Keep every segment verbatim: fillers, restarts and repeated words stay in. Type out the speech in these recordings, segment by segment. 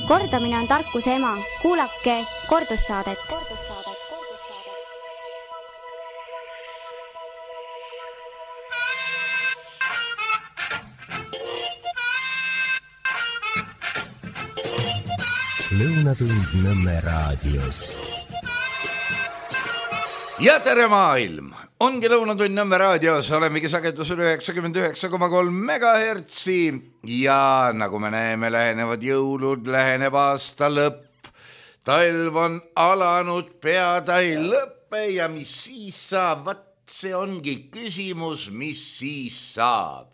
Kordamine on tarkuse ema. Kuulake kordussaadet. Lõunatund Nõmme raadios. Ja tere maailm! Ongi Lõunatund Nõmme raadios, olemegi sagedusel üheksakümmend üheksa koma kolm megahertsi ja nagu me näeme, lähenevad jõulud, läheneb aasta lõpp. Talv on alanud, peatai lõppe ja mis siis saab? Vat see ongi küsimus, mis siis saab.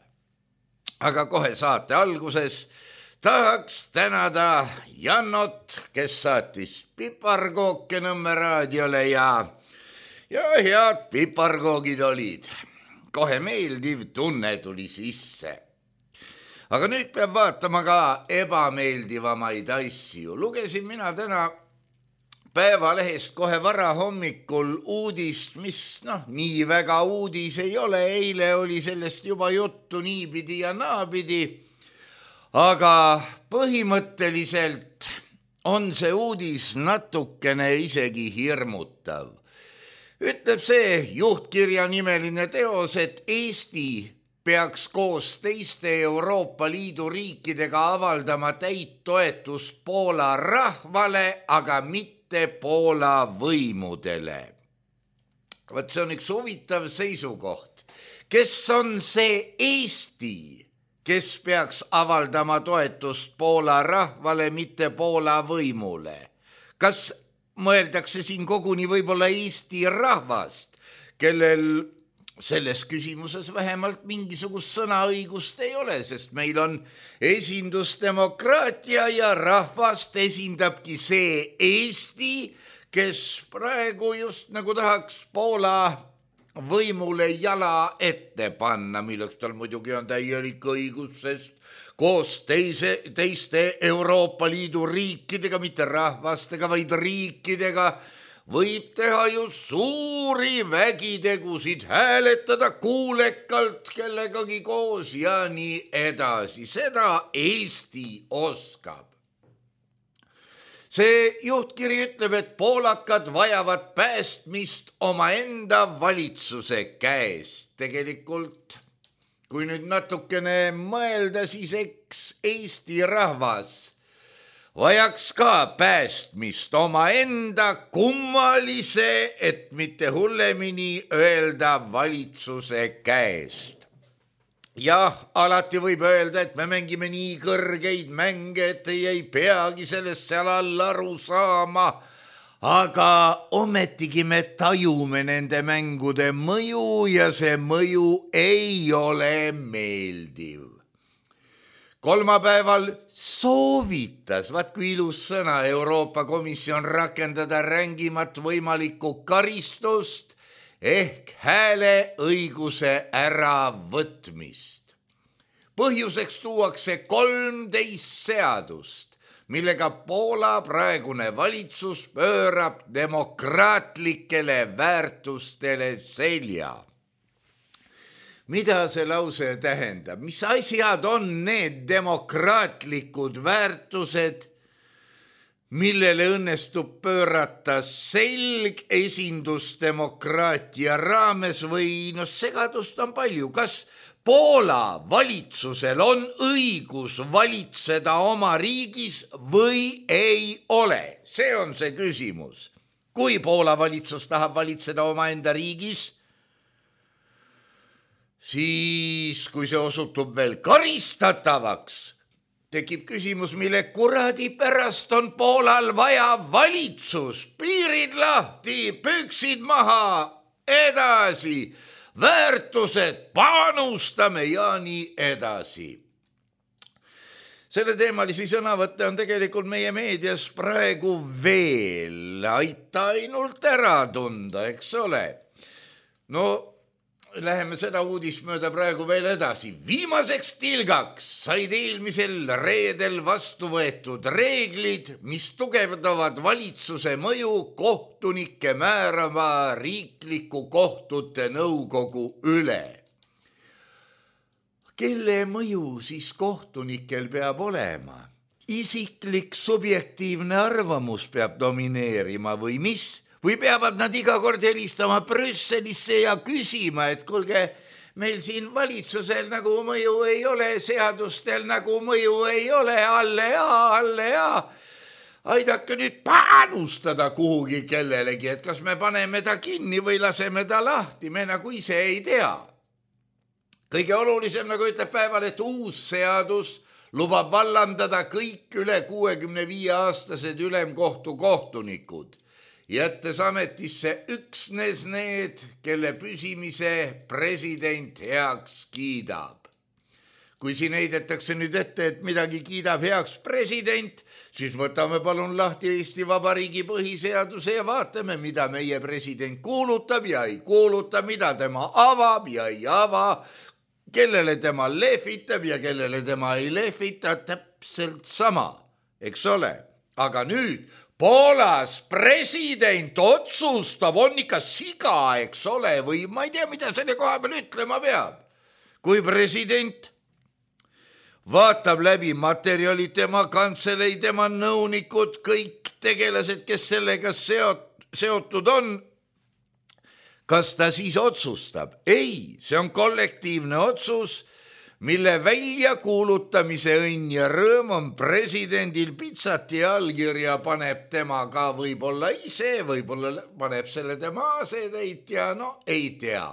Aga kohe saate alguses tahaks tänada Jannot, kes saatis piparkooke Nõmme raadiole ja Ja head piparkoogid olid. Kohe meeldiv tunne tuli sisse. Aga nüüd peab vaatama ka ebameeldivamaid asju. Lugesin mina täna Päevalehest kohe vara hommikul uudist, mis noh, nii väga uudis ei ole. Eile oli sellest juba juttu niipidi ja naapidi. Aga põhimõtteliselt on see uudis natukene isegi hirmutav. Ütleb see juhtkirja nimeline teos, et Eesti peaks koos teiste Euroopa Liidu riikidega avaldama täit toetust Poola rahvale, aga mitte Poola võimudele. Vaat see on üks huvitav seisukoht. Kes on see Eesti, kes peaks avaldama toetust Poola rahvale, mitte Poola võimule? Kas mõeldakse siin koguni võib-olla Eesti rahvast, kellel selles küsimuses vähemalt mingisugust sõnaõigust ei ole, sest meil on esindusdemokraatia ja rahvast esindabki see Eesti, kes praegu just nagu tahaks Poola võimule jala ette panna, milleks tal muidugi on täielik õigus, sest koos teise, teiste Euroopa Liidu riikidega, mitte rahvastega, vaid riikidega, võib teha ju suuri vägitegusid, hääletada kuulekalt kellegagi koos ja nii edasi. Seda Eesti oskab. See juhtkiri ütleb, et poolakad vajavad päästmist omaenda valitsuse käest. Tegelikult kui nüüd natukene mõelda, siis eks Eesti rahvas vajaks ka päästmist omaenda kummalise, et mitte hullemini öelda valitsuse käest. Jah, alati võib öelda, et me mängime nii kõrgeid mänge, et ei peagi sellest seal all aru saama, aga ometigi me tajume nende mängude mõju ja see mõju ei ole meeldiv. Kolmapäeval soovitas, vaat kui ilus sõna, Euroopa Komisjon rakendada rängimat võimalikku karistust ehk hääleõiguse äravõtmist. Põhjuseks tuuakse kolmteist seadust, millega Poola praegune valitsus pöörab demokraatlikele väärtustele selja. Mida see lause tähendab? Mis asjad on need demokraatlikud väärtused, millele õnnestub pöörata selg esindusdemokraatia raames või no segadust on palju? Kas Poola valitsusel on õigus valitseda oma riigis või ei ole? See on see küsimus. Kui Poola valitsus tahab valitseda omaenda riigis, siis kui see osutub veel karistatavaks, tekib küsimus, mille kuradi pärast on Poolal vaja valitsus. Piirid lahti, püksid maha, edasi. Väärtused, panustame ja nii edasi. Selle teemalisi sõnavõtte on tegelikult meie meedias praegu veel, aita ainult ära tunda, eks ole. No, läheme seda uudist mööda praegu veel edasi. Viimaseks tilgaks said eelmisel reedel vastu võetud reeglid, mis tugevdavad valitsuse mõju kohtunike määrama riikliku kohtute nõukogu üle. Kelle mõju siis kohtunikel peab olema? isiklik subjektiivne arvamus peab domineerima või mis? Või peavad nad iga kord helistama Brüsselisse ja küsima, et kuulge, meil siin valitsusel nagu mõju ei ole, seadustel nagu mõju ei ole, alle ja, alle ja. Aidake nüüd panustada kuhugi kellelegi, et kas me paneme ta kinni või laseme ta lahti, me nagu ise ei tea. Kõige olulisem, nagu ütleb päeval, et uus seadus lubab vallandada kõik üle kuuekümne viie aastased ülemkohtu kohtunikud, jättes ametisse üksnes need, kelle püsimise president heaks kiidab. Kui siin heidetakse nüüd ette, et midagi kiidab heaks president, siis võtame palun lahti Eesti Vabariigi põhiseaduse ja vaatame, mida meie president kuulutab ja ei kuuluta, mida tema avab ja ei ava, kellele tema lehvitab ja kellele tema ei lehvita, täpselt sama, eks ole. Aga nüüd Poolas president otsustab, on ikka siga, eks ole, või ma ei tea, mida selle koha peal ütlema peab. Kui president vaatab läbi materjalid, tema kantselei, tema nõunikud, kõik tegelased, kes sellega seot- seotud on, kas ta siis otsustab? Ei, see on kollektiivne otsus, mille väljakuulutamise õnn ja rõõm on presidendil pitsati allkirja, paneb tema ka võib-olla ise, võib-olla paneb selle tema asetäitja, no ei tea.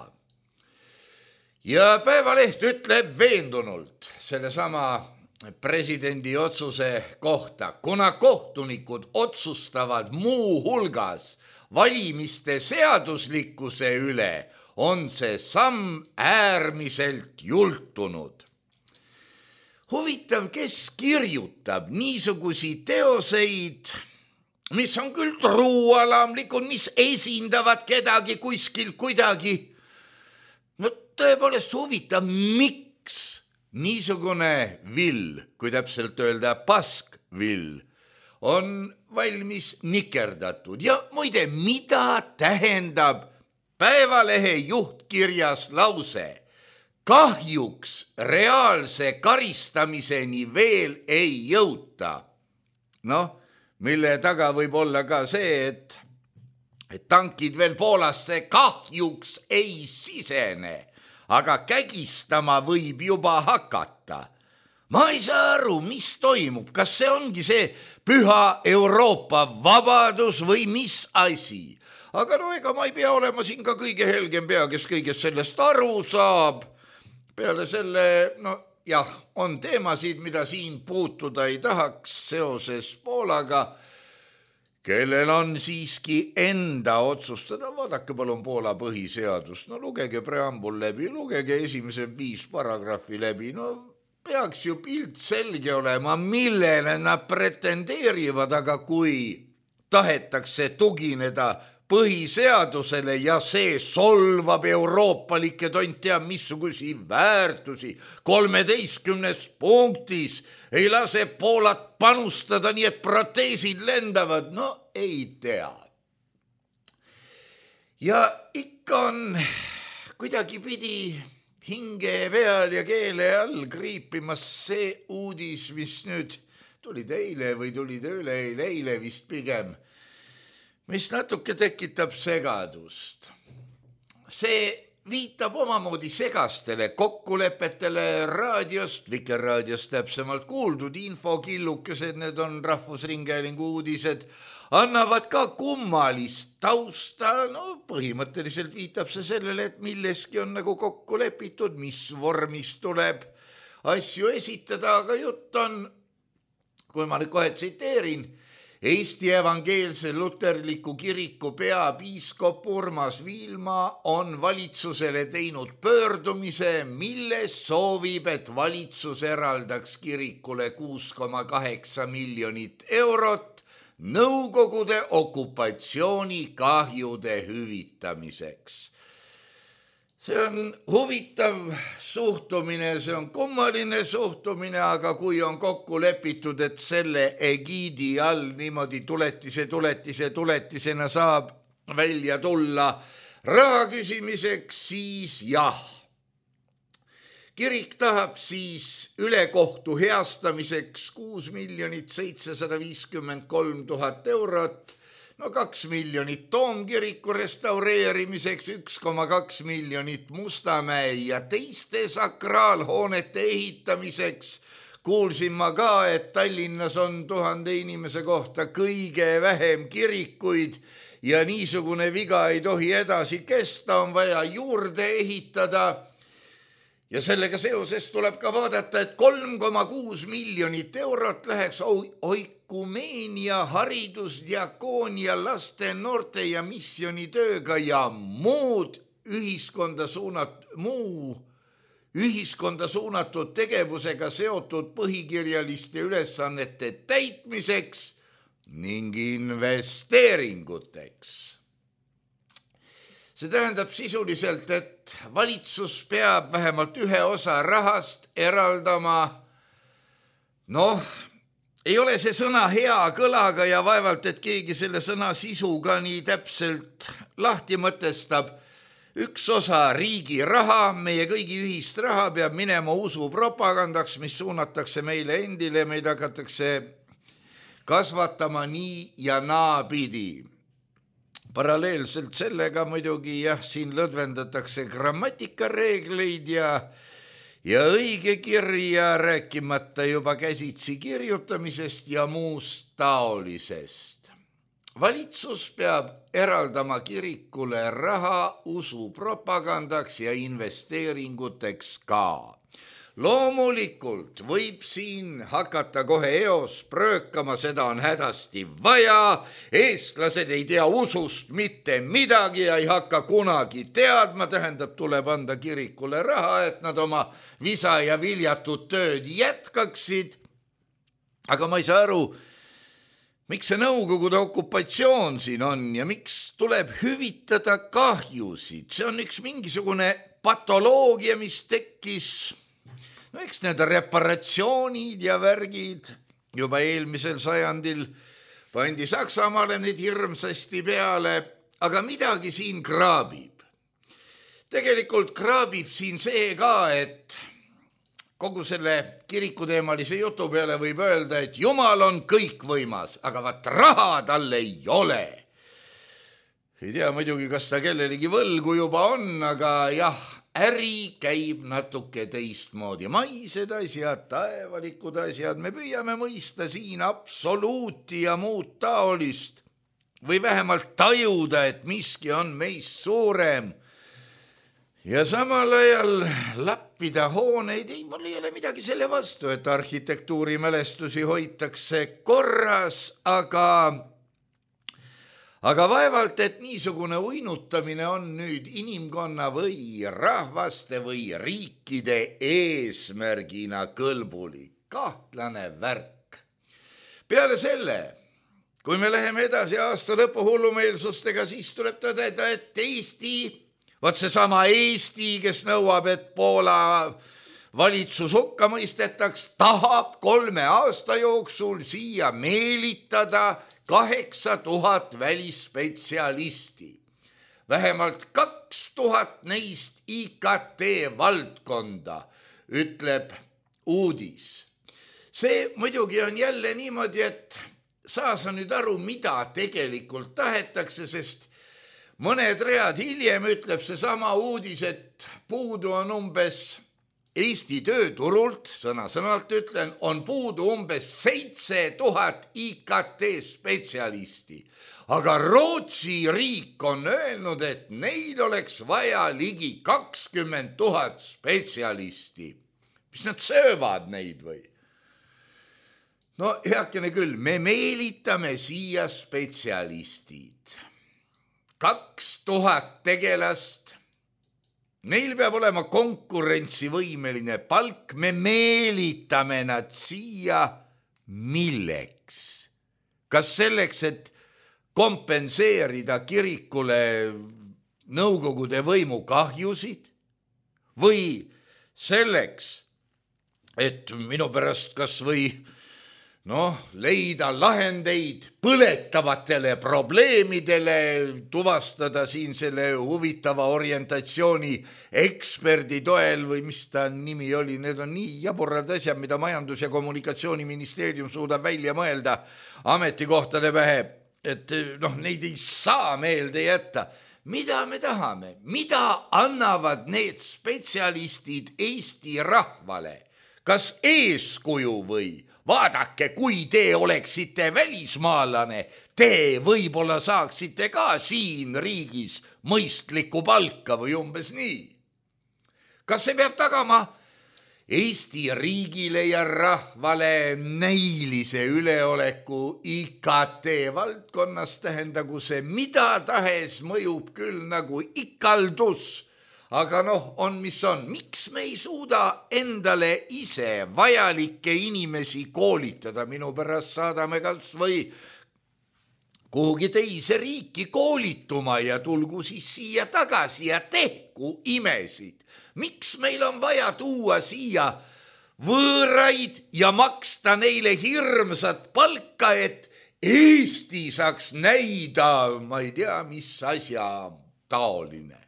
Ja Päevaleht ütleb veendunult sellesama presidendi otsuse kohta, kuna kohtunikud otsustavad muu hulgas valimiste seaduslikkuse üle, on see samm äärmiselt jultunud. Huvitav, kes kirjutab niisugusi teoseid, mis on küll truualamlikud, mis esindavad kedagi kuskil kuidagi. No tõepoolest huvitav, miks niisugune vill, kui täpselt öelda paskvill, on valmis nikerdatud. Ja muide, mida tähendab Päevalehe juhtkirjas lause? Kahjuks reaalse karistamiseni veel ei jõuta. Noh, mille taga võib olla ka see, et, et tankid veel Poolasse kahjuks ei sisene, aga kägistama võib juba hakata. Ma ei saa aru, mis toimub, kas see ongi see püha Euroopa vabadus või mis asi? Aga no ega ma ei pea olema siin ka kõige helgem pea, kes kõigest sellest aru saab. Peale selle, no jah, on teemasid, mida siin puutuda ei tahaks seoses Poolaga, kellel on siiski enda otsustada. Vaadake palun Poola põhiseadust, no lugege preambul läbi, lugege esimese viis paragrahvi läbi, no peaks ju pilt selge olema, millele nad pretendeerivad, aga kui tahetakse tugineda põhiseadusele ja see solvab euroopalikke tont teab missugusi väärtusi, kolmeteistkümnes punktis ei lase Poolat panustada, nii et proteesid lendavad, no ei tea. Ja ikka on kuidagi pidi hinge peal ja keele all kriipimas see uudis, mis nüüd tulid eile või tulid üle eile, eile vist pigem, mis natuke tekitab segadust. See viitab omamoodi segastele kokkulepetele raadiost, Vikerraadiost täpsemalt kuuldud infokillukesed, need on Rahvusringhäälingu uudised, annavad ka kummalist tausta, no põhimõtteliselt viitab see sellele, et milleski on nagu kokku lepitud, mis vormis tuleb asju esitada, aga jutt on, kui ma nüüd kohe tsiteerin, Eesti Evangeelse Luterliku Kiriku peapiiskop Urmas Viilma on valitsusele teinud pöördumise, milles soovib, et valitsus eraldaks kirikule kuus koma kaheksa miljonit eurot Nõukogude okupatsiooni kahjude hüvitamiseks. See on huvitav suhtumine, see on kummaline suhtumine, aga kui on kokku lepitud, et selle egiidi all niimoodi tuletise, tuletise, tuletisena saab välja tulla raha küsimiseks, siis jah. Kirik tahab siis ülekohtu heastamiseks kuus miljonit seitsesada viiskümmend kolm tuhat eurot, no kaks miljonit Toomkiriku restaureerimiseks, üks koma kaks miljonit Mustamäe ja teiste sakraalhoonete ehitamiseks. Kuulsin ma ka, et Tallinnas on tuhande inimese kohta kõige vähem kirikuid ja niisugune viga ei tohi edasi kesta, on vaja juurde ehitada. Ja sellega seoses tuleb ka vaadata, et kolm koma kuus miljonit eurot läheks oikumeenia, haridusdiakoonia, laste, noorte ja missionitööga ja muud ühiskonda suunat, muu ühiskonda suunatud tegevusega seotud põhikirjaliste ülesannete täitmiseks ning investeeringuteks. See tähendab sisuliselt, et valitsus peab vähemalt ühe osa rahast eraldama. Noh, ei ole see sõna hea kõlaga ja vaevalt, et keegi selle sõna sisuga nii täpselt lahti mõtestab. Üks osa riigi raha, meie kõigi ühist raha peab minema usupropagandaks, mis suunatakse meile endile, meid hakatakse kasvatama nii ja naapidi. Paralleelselt sellega muidugi jah, siin lõdvendatakse grammatikareegleid ja, ja õige kirja, rääkimata juba käsitsi kirjutamisest ja muust taolisest. Valitsus peab eraldama kirikule raha usupropagandaks ja investeeringuteks ka. Loomulikult võib siin hakata kohe eos pröökama, seda on hädasti vaja, eestlased ei tea usust mitte midagi ja ei hakka kunagi teadma, tähendab, tuleb anda kirikule raha, et nad oma visa ja viljatud tööd jätkaksid. Aga ma ei saa aru, miks see Nõukogude okupatsioon siin on ja miks tuleb hüvitada kahjusid. See on üks mingisugune patoloogia, mis tekkis. No eks need reparatsioonid ja värgid juba eelmisel sajandil pandi Saksamaale need hirmsasti peale, aga midagi siin kraabib. Tegelikult kraabib siin see ka, et kogu selle kirikuteemalise jutu peale võib öelda, et Jumal on kõikvõimas, aga vaat raha tal ei ole. Ei tea muidugi, kas ta kellelegi võlgu juba on, aga jah, äri käib natuke teistmoodi. Maised asjad, taevalikud asjad, me püüame mõista siin absoluuti ja muud taolist või vähemalt tajuda, et miski on meist suurem. Ja samal ajal lappida hooneid, ei, mul ei ole midagi selle vastu, et arhitektuurimälestusi hoitakse korras, aga... Aga vaevalt, et niisugune uinutamine on nüüd inimkonna või rahvaste või riikide eesmärgina kõlbulik. Kahtlane värk. Peale selle, kui me läheme edasi aasta lõpu hullumeelsustega, siis tuleb tõdeda, et Eesti, vot see sama Eesti, kes nõuab, et Poola valitsus hukka mõistetaks, tahab kolme aasta jooksul siia meelitada kaheksa tuhat välisspetsialisti. Vähemalt kaks tuhat neist I K T valdkonda, ütleb uudis. See muidugi on jälle niimoodi, et saa sa nüüd aru, mida tegelikult tahetakse, sest mõned read hiljem ütleb see sama uudis, et puudu on umbes Eesti tööturult, sõna-sõnalt ütlen, on puudu umbes seitse tuhat I K T spetsialisti. Aga Rootsi riik on öelnud, et neil oleks vaja ligi kakskümmend tuhat spetsialisti. Mis nad söövad neid või? No heakene küll, me meelitame siia spetsialistid. Kaks tuhat tegelast. Neil peab olema konkurentsivõimeline palk, me meelitame nad siia milleks? Kas selleks, et kompenseerida kirikule Nõukogude võimu kahjusid? Või selleks, et minu pärast kas või noh, leida lahendeid põletavatele probleemidele, tuvastada siin selle huvitava orientatsiooni eksperdi toel või mis ta nimi oli, need on nii jaburad asjad, mida Majandus- ja Kommunikatsiooniministeerium suudab välja mõelda ametikohtade pähe, et noh, neid ei saa meelde jätta. Mida me tahame? Mida annavad need spetsialistid Eesti rahvale? Kas eeskuju või? Vaadake, kui te oleksite välismaalane, te võib-olla saaksite ka siin riigis mõistlikku palka või umbes nii. Kas see peab tagama Eesti riigile ja rahvale näilise üleoleku I K T valdkonnas, tähendagu see mida tahes, mõjub küll nagu ikaldus. Aga noh, on mis on. Miks me ei suuda endale ise vajalikke inimesi koolitada? Minu pärast saadame kas või kuhugi teise riiki koolituma ja tulgu siis siia tagasi ja tehku imesid. Miks meil on vaja tuua siia võõraid ja maksta neile hirmsat palka, et Eesti saaks näida, ma ei tea, mis asja taoline?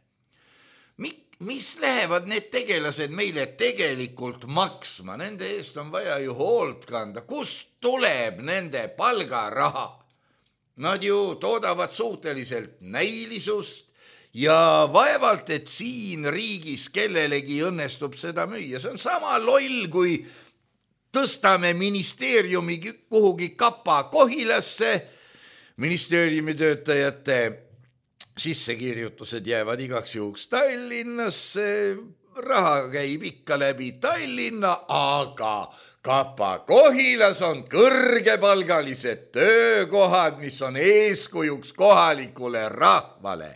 Mis lähevad need tegelased meile tegelikult maksma? Nende eest on vaja ju hoolt kanda. Kust tuleb nende palgaraha? Nad ju toodavad suhteliselt näilisust ja vaevalt, et siin riigis kellelegi õnnestub seda müüa. See on sama loll, kui tõstame ministeeriumi kuhugi Kapa Kohilasse, ministeeriumi töötajate sissekirjutused jäävad igaks juhuks Tallinnasse, raha käib ikka läbi Tallinna, aga Kapa Kohilas on kõrgepalgalised töökohad, mis on eeskujuks kohalikule rahvale.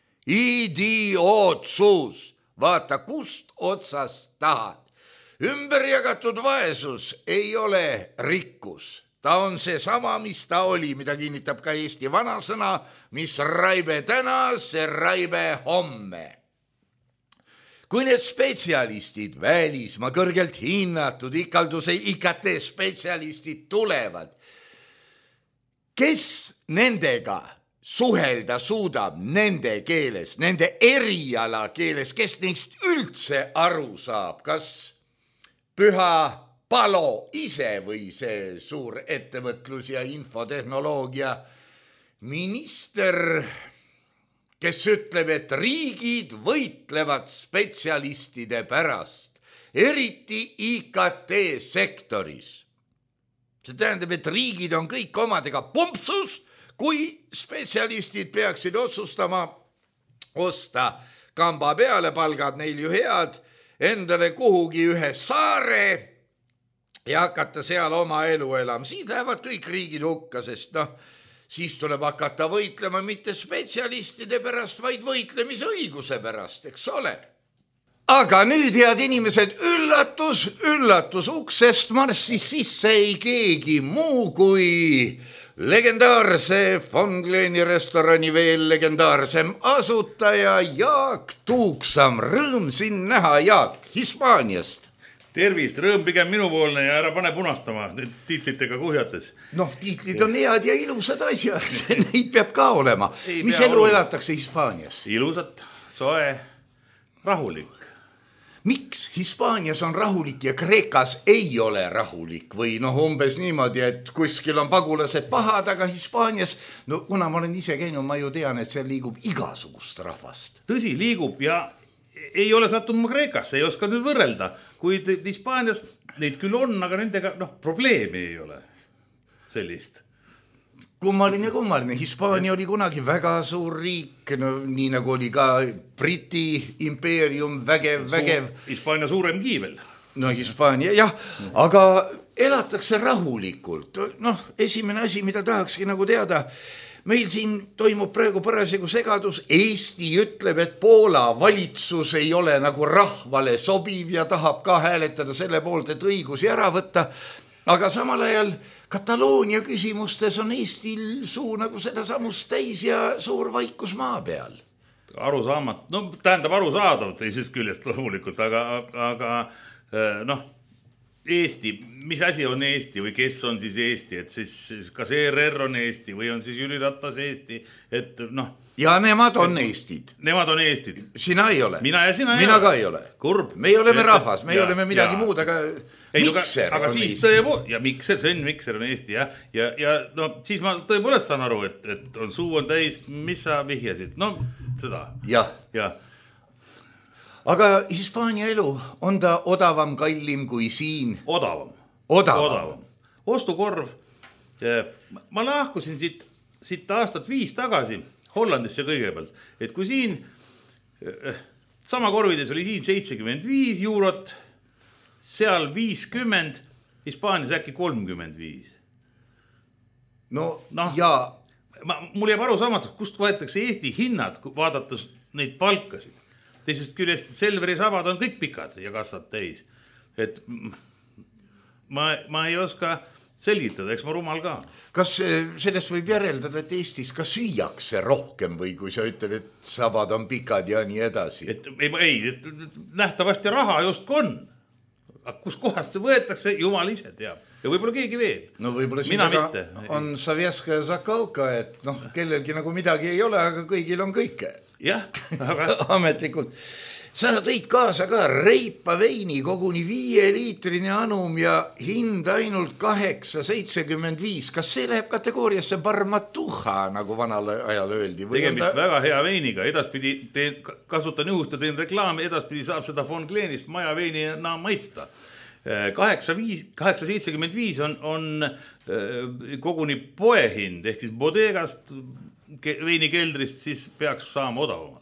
Idiootsus, vaata kust otsast tahad. Ümberjagatud vaesus ei ole rikkus. Ta on see sama, mis ta oli, mida kinnitab ka Eesti vanasõna, mis raibe täna, see raibe homme. Kui need spetsialistid, välismaa kõrgelt hinnatud, ikalduse I K T spetsialistid tulevad, kes nendega suhelda suudab nende keeles, nende eriala keeles, kes neist üldse aru saab, kas Püha Palo ise või see suur ettevõtlus ja infotehnoloogia minister, kes ütleb, et riigid võitlevad spetsialistide pärast, eriti I K T sektoris. See tähendab, et riigid on kõik omadega pumpsus, kui spetsialistid peaksid otsustama osta kamba peale, palgad neil ju head, endale kuhugi ühe saare ja hakata seal oma elu elama. Siin lähevad kõik riigid hukka, sest noh, siis tuleb hakata võitlema mitte spetsialistide pärast, vaid võitlemisõiguse pärast, eks ole. Aga nüüd, head inimesed, üllatus, üllatus, uksest marssis sisse ei keegi muu kui legendaarse Von Gleni restorani veel legendaarsem asutaja Jaak Tuuksam. Rõõm siin näha, Jaak, Hispaaniast. Tervist, rõõm pigem minupoolne ja ära pane punastama tiitlitega kuhjates. Noh, tiitlid on head ja ilusad asjad, neid peab ka olema. Ei Mis elu olema. Elatakse Hispaanias? Ilusat, soe, rahulik. Miks Hispaanias on rahulik ja Kreekas ei ole rahulik? Või noh, umbes niimoodi, et kuskil on pagulased pahad, aga Hispaanias, no kuna ma olen ise käinud, ma ju tean, et seal liigub igasugust rahvast. Tõsi, liigub ja ei ole sattunud ma Kreekasse, ei oska nüüd võrrelda, kuid Hispaanias neid küll on, aga nendega noh, probleemi ei ole sellist. Kummaline, kummaline. Hispaania oli kunagi väga suur riik, no, nii nagu oli ka Briti impeerium, vägev, vägev. Hispaania suurem kiivel. No Hispaania, jah, aga elatakse rahulikult. Noh, esimene asi, mida tahakski nagu teada, meil siin toimub praegu parasjagu segadus. Eesti ütleb, et Poola valitsus ei ole nagu rahvale sobiv ja tahab ka hääletada selle poolt, et õigusi ära võtta. Aga samal ajal Kataloonia küsimustes on Eestil suu nagu seda samust täis ja suur vaikus maa peal. Arusaamat, no tähendab arusaadavalt teisest küljest loomulikult, aga, aga noh, Eesti, mis asi on Eesti või kes on siis Eesti, et siis kas E R R on Eesti või on siis Jüri Ratas Eesti, et noh. Ja nemad on Eestid. Nemad on Eestid. Sina ei ole. Mina ja sina Mina ei ka ei ole. Kurb. Me oleme rahvas, me ja, oleme midagi ja. muud, aga ei, Mikser aga, aga on siis Eesti. Tõepo, ja Mikser, Sven Mikser on Eesti, jah. Ja, ja no siis ma tõepoolest saan aru, et, et on suu on täis, mis sa vihjasid? No seda. Jah. Ja. Aga Hispaania elu, on ta odavam, kallim kui siin? Odavam. Odavam. Odavam. Ostukorv. Ma lahkusin siit, siit aastat viis tagasi Hollandisse kõigepealt. Et kui siin, sama korvides oli siin seitsekümmend viis eurot, seal viiskümmend, Hispaanias äkki kolmkümmend viis. No, no ja. Ma, mul jääb aru samatuks, kust võetakse Eesti hinnad, vaadates neid palkasid. Teisest küljest Selveri sabad on kõik pikad ja kassad täis. Et ma, ma ei oska selgitada, eks ma rumal ka. Kas sellest võib järeldada, et Eestis ka süüakse rohkem või kui sa ütled, et sabad on pikad ja nii edasi? Et, ei, ei et nähtavasti raha justku on. Aga kus kohast see võetakse, jumal ise teab. Ja võib-olla keegi veel. No võib-olla Mina siin mitte. on Savjeska ja Zakalka, et noh, kellelgi nagu midagi ei ole, aga kõigil on kõike. Jah, aga ametlikult. Sa tõid kaasa ka reipa veini koguni viie liitrini anum ja hind ainult kaheksa seitsekümmend viis. Kas see läheb kategooriasse barmatuha, nagu vanal ajal öeldi? Tegemist ta... väga hea veiniga. Edaspidi teen, kasutan juhust ja teen reklaami. Edaspidi saab seda Von Kleenist maja veini enam maitsta. kaheksa seitsekümmend viis on, on koguni poehind, ehk siis bodegast veinikeldrist siis peaks saama odavamalt.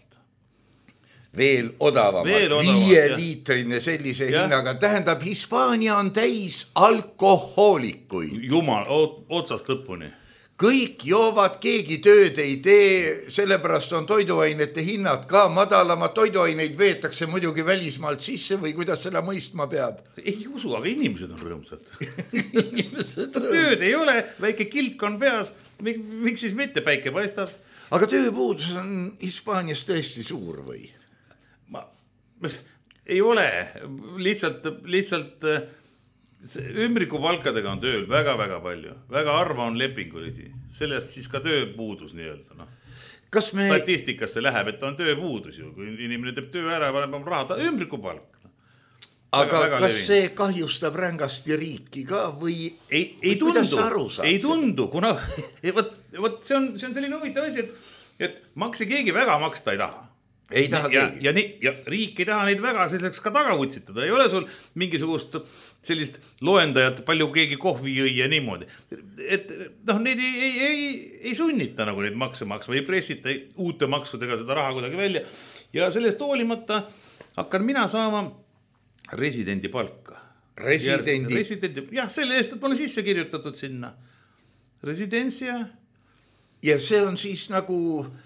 Veel odavamalt, Veel odavamalt viie liitrine sellise ja. hinnaga. Tähendab, Hispaania on täis alkohoolikuid. Jumal, otsast lõpuni. Kõik joovad, keegi tööd ei tee, sellepärast on toiduainete hinnad ka madalamad. Toiduaineid veetakse muidugi välismaalt sisse või kuidas seda mõistma peab? Ei usu, aga inimesed on rõõmsad. inimesed rõõmsad. Tööd ei ole, väike kilk on peas. Miks siis mitte päike paistab? Aga tööpuudus on Hispaanias tõesti suur või? Ma, ei ole. Lihtsalt, lihtsalt ümbrikupalkadega on tööl väga-väga palju. Väga harva on lepingulisi. Sellest siis ka tööpuudus nii-öelda. No. Kas me... Statistikasse läheb, et on tööpuudus ju. Kui inimene teeb töö ära ja paneb raha, ta ümbrikupalk. Aga väga, väga kas levin. See kahjustab rängasti riiki ka või, ei, ei või tundu, kuidas sa aru saad? Ei tundu, kuna võt, võt, see, on, see on selline huvitav asi, et, et makse keegi väga maksta ei taha. Ei taha ja, keegi. Ja, ja, ja riik ei taha neid väga selliseks ka taga utsitada. Ei ole sul mingisugust sellist loendajat, palju keegi kohvi jõi ja niimoodi. Et noh, neid ei, ei, ei, ei sunnita nagu neid makse maksma, ei pressita uute maksudega seda raha kuidagi välja. Ja sellest hoolimata hakkan mina saama residendi palka. Residendi? Residendi, jah, selle eest, et ma olen sisse kirjutatud sinna. Residentsia. Ja see on siis nagu,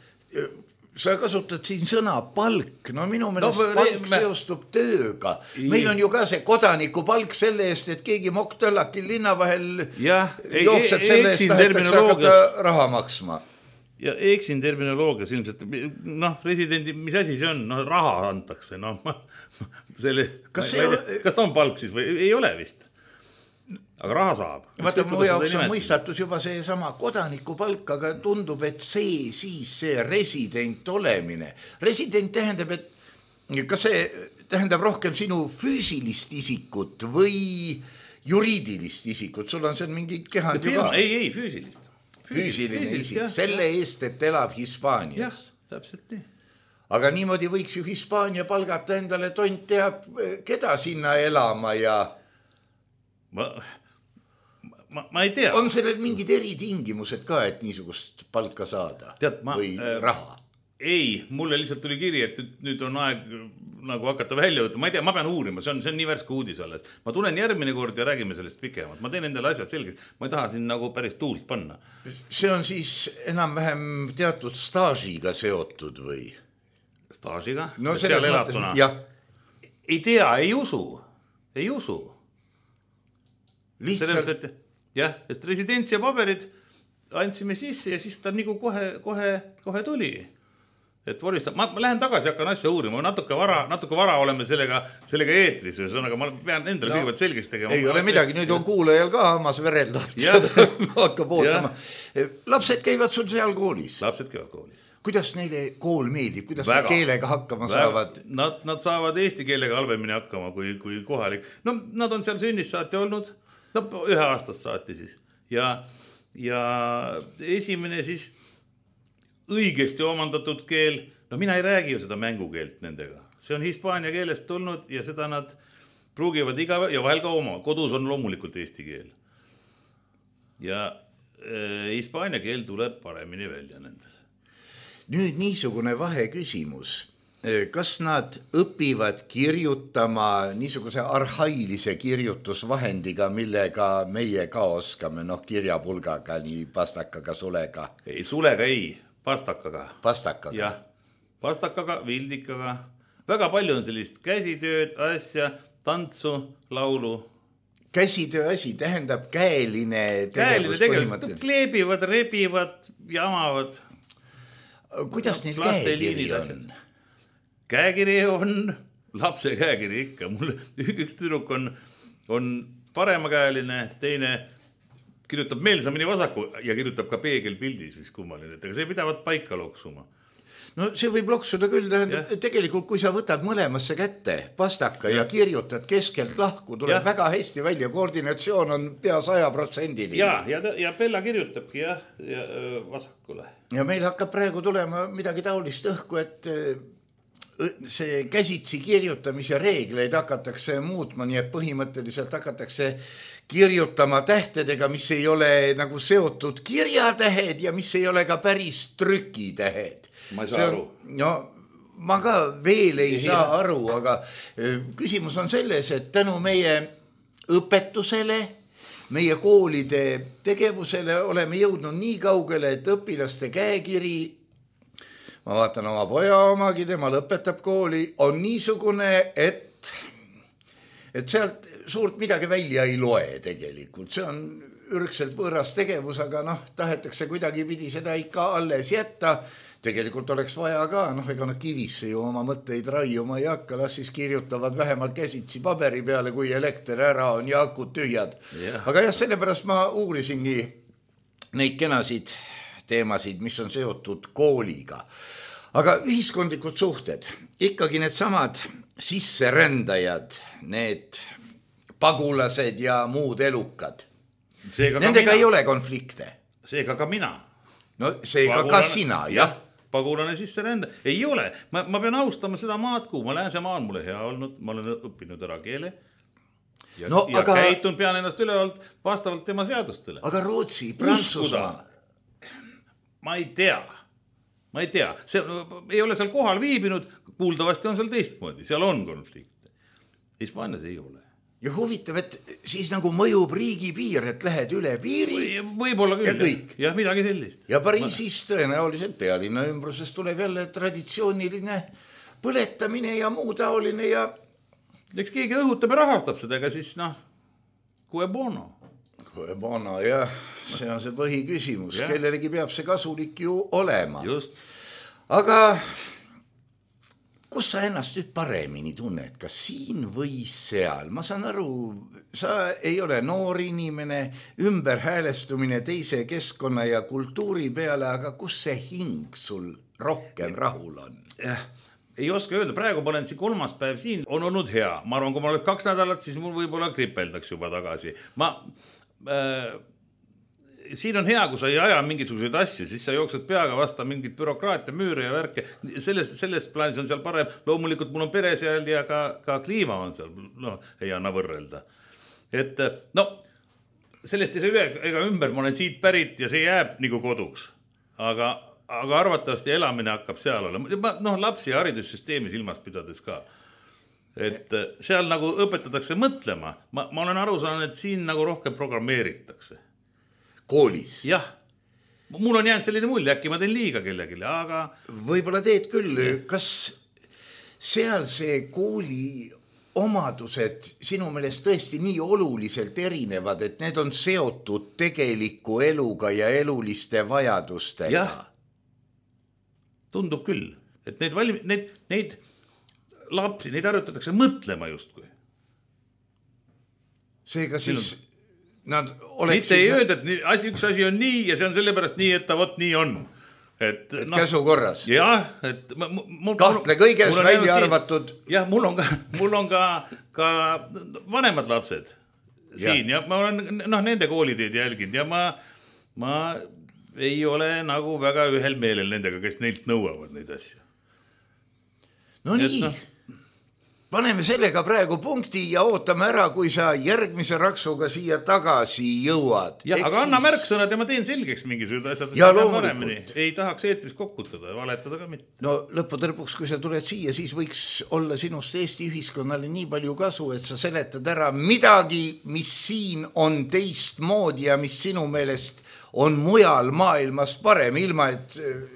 sa kasutad siin sõna palk, no minu meelest no, palk me... seostub tööga. Meil on ju ka see kodaniku palk selle eest, et keegi moktõllakil linna vahel ja, jookseb ei, selle eest, tahetakse hakata raha maksma. Ja eksin terminoloogias ilmselt, noh, residendi, mis asi see on? No raha antakse, noh, selle, kas, see on... kas ta on palk siis või ei ole vist? Aga raha saab. Vaata, mu jaoks on mõistatus juba see sama kodaniku palk, aga tundub, et see siis see resident olemine. Resident tähendab, et kas see tähendab rohkem sinu füüsilist isikut või juriidilist isikut? Sul on see mingi kehand ju ka? Ei, ei, füüsilist. Füüsiline isik, jah, selle jah. eest, et elab Hispaanias. Jah, täpselt nii. Aga niimoodi võiks ju Hispaania palgata endale tont teab, keda sinna elama ja... Ma, ma, ma ei tea. On sellel mingid eritingimused ka, et niisugust palka saada? Tead, ma, või äh, raha? Ei, mulle lihtsalt tuli kiri, et nüüd, nüüd on aeg nagu hakata välja võtta. Ma ei tea, ma pean uurima, see on, see on nii värske uudis alles. Ma tulen järgmine kord ja räägime sellest pikemalt. Ma teen endale asjad selgeks. Ma ei taha siin nagu päris tuult panna. See on siis enam-vähem teatud staažiga seotud või? Staažiga? No selles mõttes, jah. Ei tea, ei usu. Ei usu. Lihtsalt... Selles, et, jah, et residentsia paberid andsime sisse ja siis ta nagu kohe, kohe, kohe tuli. et voristab, ma, ma lähen tagasi, hakkan asja uurima, natuke vara, natuke vara oleme sellega, sellega eetris, ühesõnaga ma pean endale no, kõigepealt selgeks tegema. Ei ole midagi, nüüd on kuulajal ka hammas vereldav, hakkab ootama. Lapsed käivad sul seal koolis? Lapsed käivad koolis. Kuidas neile kool meeldib, kuidas väga, nad keelega hakkama väga, saavad? Nad, nad saavad eesti keelega halvemini hakkama kui, kui kohalik. No nad on seal sünnist saati olnud, no ühe aastast saati siis. Ja, ja esimene siis õigesti omandatud keel, no mina ei räägi ju seda mängukeelt nendega. See on hispaania keelest tulnud ja seda nad pruugivad iga ja vahel ka oma. Kodus on loomulikult eesti keel. Ja äh, hispaania keel tuleb paremini välja nendel. Nüüd niisugune vahe küsimus. Kas nad õpivad kirjutama niisuguse arhailise kirjutusvahendiga, millega meie ka oskame, noh kirjapulgaga, nii pastakaga, sulega? Ei, sulega ei. Pastakaga. Pastakaga. Jah, pastakaga, vildikaga. Väga palju on sellist käsitööd, asja, tantsu, laulu. Käsitöö asi tähendab käeline tegevus põhimõtteliselt. Kleebivad, rebivad, jamavad. Kuidas neil käekiri on? Käekiri on lapse käekiri ikka. Mul üks tüdruk on, on paremakäeline, teine kirjutab meelsamini vasaku ja kirjutab ka peegelpildis, mis kummaline, et see pidavat paika loksuma. No see võib loksuda küll, tähendab, tegelikult kui sa võtad mõlemasse kätte pastaka ja, ja kirjutad keskelt lahku, tuleb ja. Väga hästi välja, koordinatsioon on pea saja protsendiline. Ja, ja, ja Bella kirjutabki ja, ja vasakule. Ja meil hakkab praegu tulema midagi taolist õhku, et see käsitsi kirjutamise reegleid hakatakse muutma, nii et põhimõtteliselt hakatakse kirjutama tähtedega, mis ei ole nagu seotud kirjatähed ja mis ei ole ka päris trükitähed. Ma ei saa on, aru. No, ma ka veel ei ja. saa aru, aga küsimus on selles, et tänu meie õpetusele, meie koolide tegevusele oleme jõudnud nii kaugele, et õpilaste käekiri, ma vaatan oma poja omagi, tema lõpetab kooli, on niisugune, et, et sealt suurt midagi välja ei loe tegelikult. See on ürgselt võõras tegevus, aga noh, tahetakse kuidagi pidi seda ikka alles jätta. Tegelikult oleks vaja ka, noh, ega nad kivisse ju oma mõtteid raiuma ei hakka, las siis kirjutavad vähemalt käsitsi paberi peale, kui elekter ära on ja akud tühjad. Yeah. Aga jah, sellepärast ma uurisingi neid kenasid teemasid, mis on seotud kooliga. Aga ühiskondlikud suhted, ikkagi need samad sisserändajad, need pagulased ja muud elukad. Seega nendega ei ole konflikte. Seega ka mina. No seega Pagulane, ka sina, jah. Pagulane sisserända. Ei ole. Ma, ma pean austama seda maad, kuhu ma lähen, see maa on mulle hea olnud. Ma olen õppinud ära keele. Ja, no, ja aga... käitun, pean ennast ülevalt vastavalt tema seadustele. Aga Rootsi, Prantsusmaa? Ma ei tea. Ma ei tea. See, ei ole seal kohal viibinud. Kuuldavasti on seal teistmoodi. Seal on konflikte. Hispaanias ei ole. Ja huvitav, et siis nagu mõjub riigi piir, et lähed üle piiri Või, võib-olla küll, ja kõik. Jah, midagi sellist. Ja Pariisis tõenäoliselt pealinna ümbruses tuleb jälle traditsiooniline põletamine ja muu taoline ja... Eks keegi õhutab ja rahastab seda, ega siis noh, kue bono. Kue bono, jah, see on see põhiküsimus. Ja. Kellelegi peab see kasulik ju olema. Just. Aga... kus sa ennast nüüd paremini tunned, kas siin või seal? Ma saan aru, sa ei ole noor inimene, ümberhäälestumine teise keskkonna ja kultuuri peale, aga kus see hing sul rohkem rahul on? Eh, ei oska öelda, praegu ma olen siin kolmas päev siin, on olnud hea. Ma arvan, kui ma oleks kaks nädalat, siis mul võib-olla kripeldaks juba tagasi. Ma... Äh, siin on hea, kui sa ei aja mingisuguseid asju, siis sa jooksed peaga vasta mingit bürokraatia müüre ja värke. Selles, selles plaanis on seal parem. Loomulikult mul on pere seal ja ka, ka kliima on seal. No, ei anna võrrelda. Et no, sellest ei saa üle ega ümber. Ma olen siit pärit ja see jääb nagu koduks. Aga, aga arvatavasti elamine hakkab seal olema. No, lapsi ja haridussüsteemi silmas pidades ka. Et seal nagu õpetatakse mõtlema. Ma, ma olen aru saanud, et siin nagu rohkem programmeeritakse. Koolis. Jah, mul on jäänud selline mulje, äkki ma teen liiga kellegile, aga... Võib-olla teed küll, kas seal see kooli omadused sinu meelest tõesti nii oluliselt erinevad, et need on seotud tegeliku eluga ja eluliste vajadustega? Jah, tundub küll, et neid, valim, neid, neid lapsi, neid harjutatakse mõtlema justkui. Seega siis nad oleksid... Mitte ei öelda, et asi, üks asi on nii ja see on sellepärast nii, et ta võt nii on. Et, et no, käsu korras. Jah, et mul, kahtle kõiges välja arvatud. Jah, mul on ka, mul on ka, ka vanemad lapsed siin ja, ja ma olen noh, nende kooliteed jälginud ja ma, ma ei ole nagu väga ühel meelel nendega, kes neilt nõuavad neid asju. No nii. No, paneme sellega praegu punkti ja ootame ära, kui sa järgmise raksuga siia tagasi jõuad. Jah, aga anna siis... märksõnad ja ma teen selgeks mingisugused asjad. Ja loomulikult. Ei tahaks eetris kokkutada ja valetada ka mitte. No lõppude lõpuks, kui sa tuled siia, siis võiks olla sinust Eesti ühiskonnale nii palju kasu, et sa seletad ära midagi, mis siin on teistmoodi ja mis sinu meelest on mujal maailmas parem, ilma et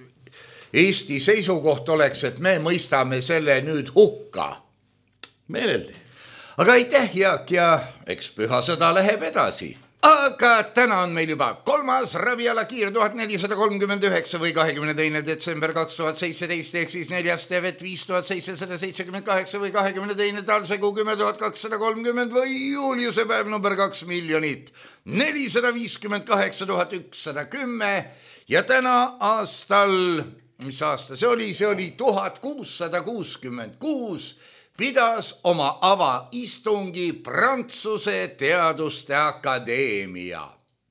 Eesti seisukoht oleks, et me mõistame selle nüüd hukka. Meeleldi. Aga aitäh, Jaak, ja eks püha sõda läheb edasi. Aga täna on meil juba kolmas raviala kiir tuhat nelisada kolmkümmend üheksa või kahekümne teine detsember kaks tuhat seitseteist ehk siis neljas tevet viis tuhat seitsesada seitsekümmend kaheksa või kahekümne teine talvsekuu kümme tuhat kakssada kolmkümmend või juuliuse päev number kaks miljonit nelisada viiskümmend kaheksa tuhat ükssada kümme ja täna aastal, mis aasta see oli, see oli tuhat kuussada kuuskümmend kuus pidas oma avaistungi Prantsuse Teaduste Akadeemia.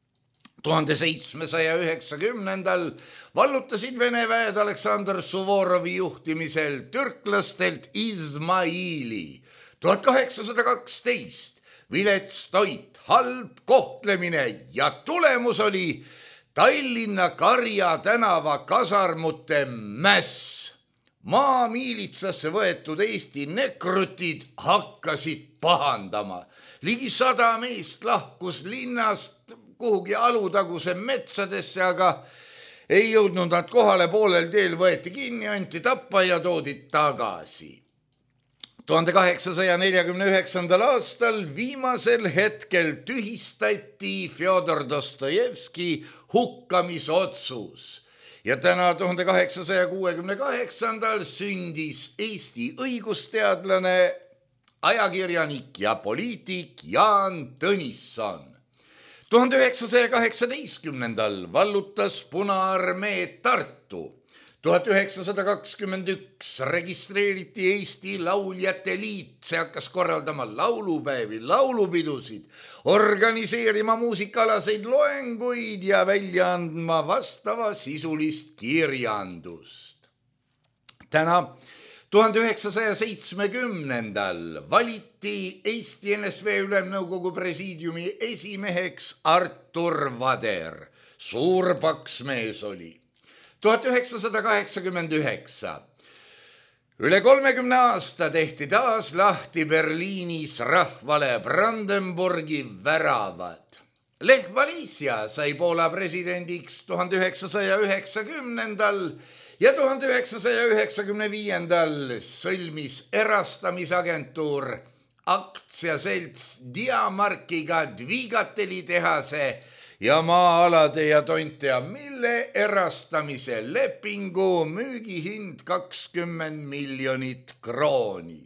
tuhande seitsmesaja üheksakümnendal vallutasid Vene väed Aleksandr Suvorovi juhtimisel türklastelt Izmaili. tuhat kaheksasada kaksteist vilets toit, halb kohtlemine ja tulemus oli Tallinna Karja tänava kasarmute mäss. Maamiilitsasse võetud Eesti nekrutid hakkasid pahandama. Ligi sada meest lahkus linnast kuhugi alutaguse metsadesse, aga ei jõudnud nad kohale, poolel teel võeti kinni, anti tappa ja toodi tagasi. tuhande kaheksasaja neljakümne üheksandal aastal viimasel hetkel tühistati Fjodor Dostojevski hukkamisotsus. Ja täna tuhande kaheksasaja kuuekümne kaheksandal sündis Eesti õigusteadlane, ajakirjanik ja poliitik Jaan Tõnisson. tuhande üheksasaja kaheksateistkümnendal vallutas Punaarmee Tartu. tuhat üheksasada kakskümmend üks registreeriti Eesti Lauljate Liit, see hakkas korraldama laulupäevi, laulupidusid, organiseerima muusikalaseid loenguid ja välja andma vastava sisulist kirjandust. Täna tuhande üheksasaja seitsmekümnendal valiti Eesti N S V Ülemnõukogu presiidiumi esimeheks Artur Vader. Suur paks mees oli. tuhat üheksasada kaheksakümmend üheksa. Üle kolmekümne aasta tehti taas lahti Berliinis rahvale Brandenburgi väravad. Lech Walesa sai Poola presidendiks tuhande üheksasaja üheksakümnendal ja tuhande üheksasaja üheksakümne viiendal sõlmis erastamisagentuur aktsiaselts Diamarkiga Dvigateli tehase ja maa-alade ja tonte, mille erastamise lepingu müügihind kakskümmend miljonit krooni.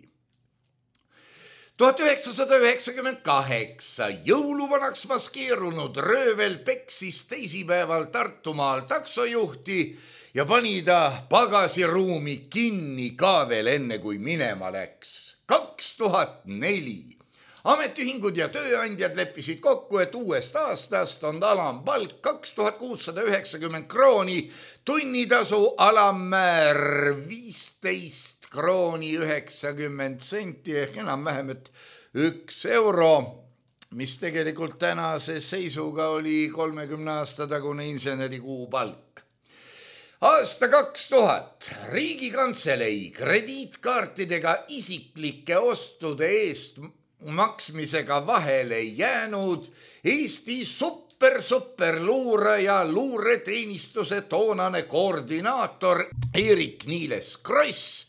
tuhat üheksasada üheksakümmend kaheksa jõuluvanaks maskeerunud röövel peksis teisipäeval Tartumaal taksojuhti ja pani ta pagasiruumi kinni ka veel enne, kui minema läks. kaks tuhat neli. Ametiühingud ja tööandjad leppisid kokku, et uuest aastast on alampalk kaks tuhat kuussada üheksakümmend krooni, tunnitasu alammäär viisteist krooni üheksakümmend senti ehk enam-vähem et üks euro, mis tegelikult tänase seisuga oli kolmekümne aasta tagune insenerikuu palk. Aasta kaks tuhat Riigikantselei krediitkaartidega isiklike ostude eest maksmisega vahele jäänud Eesti super-superluuraja luureteenistuse toonane koordinaator Eerik-Niiles Kross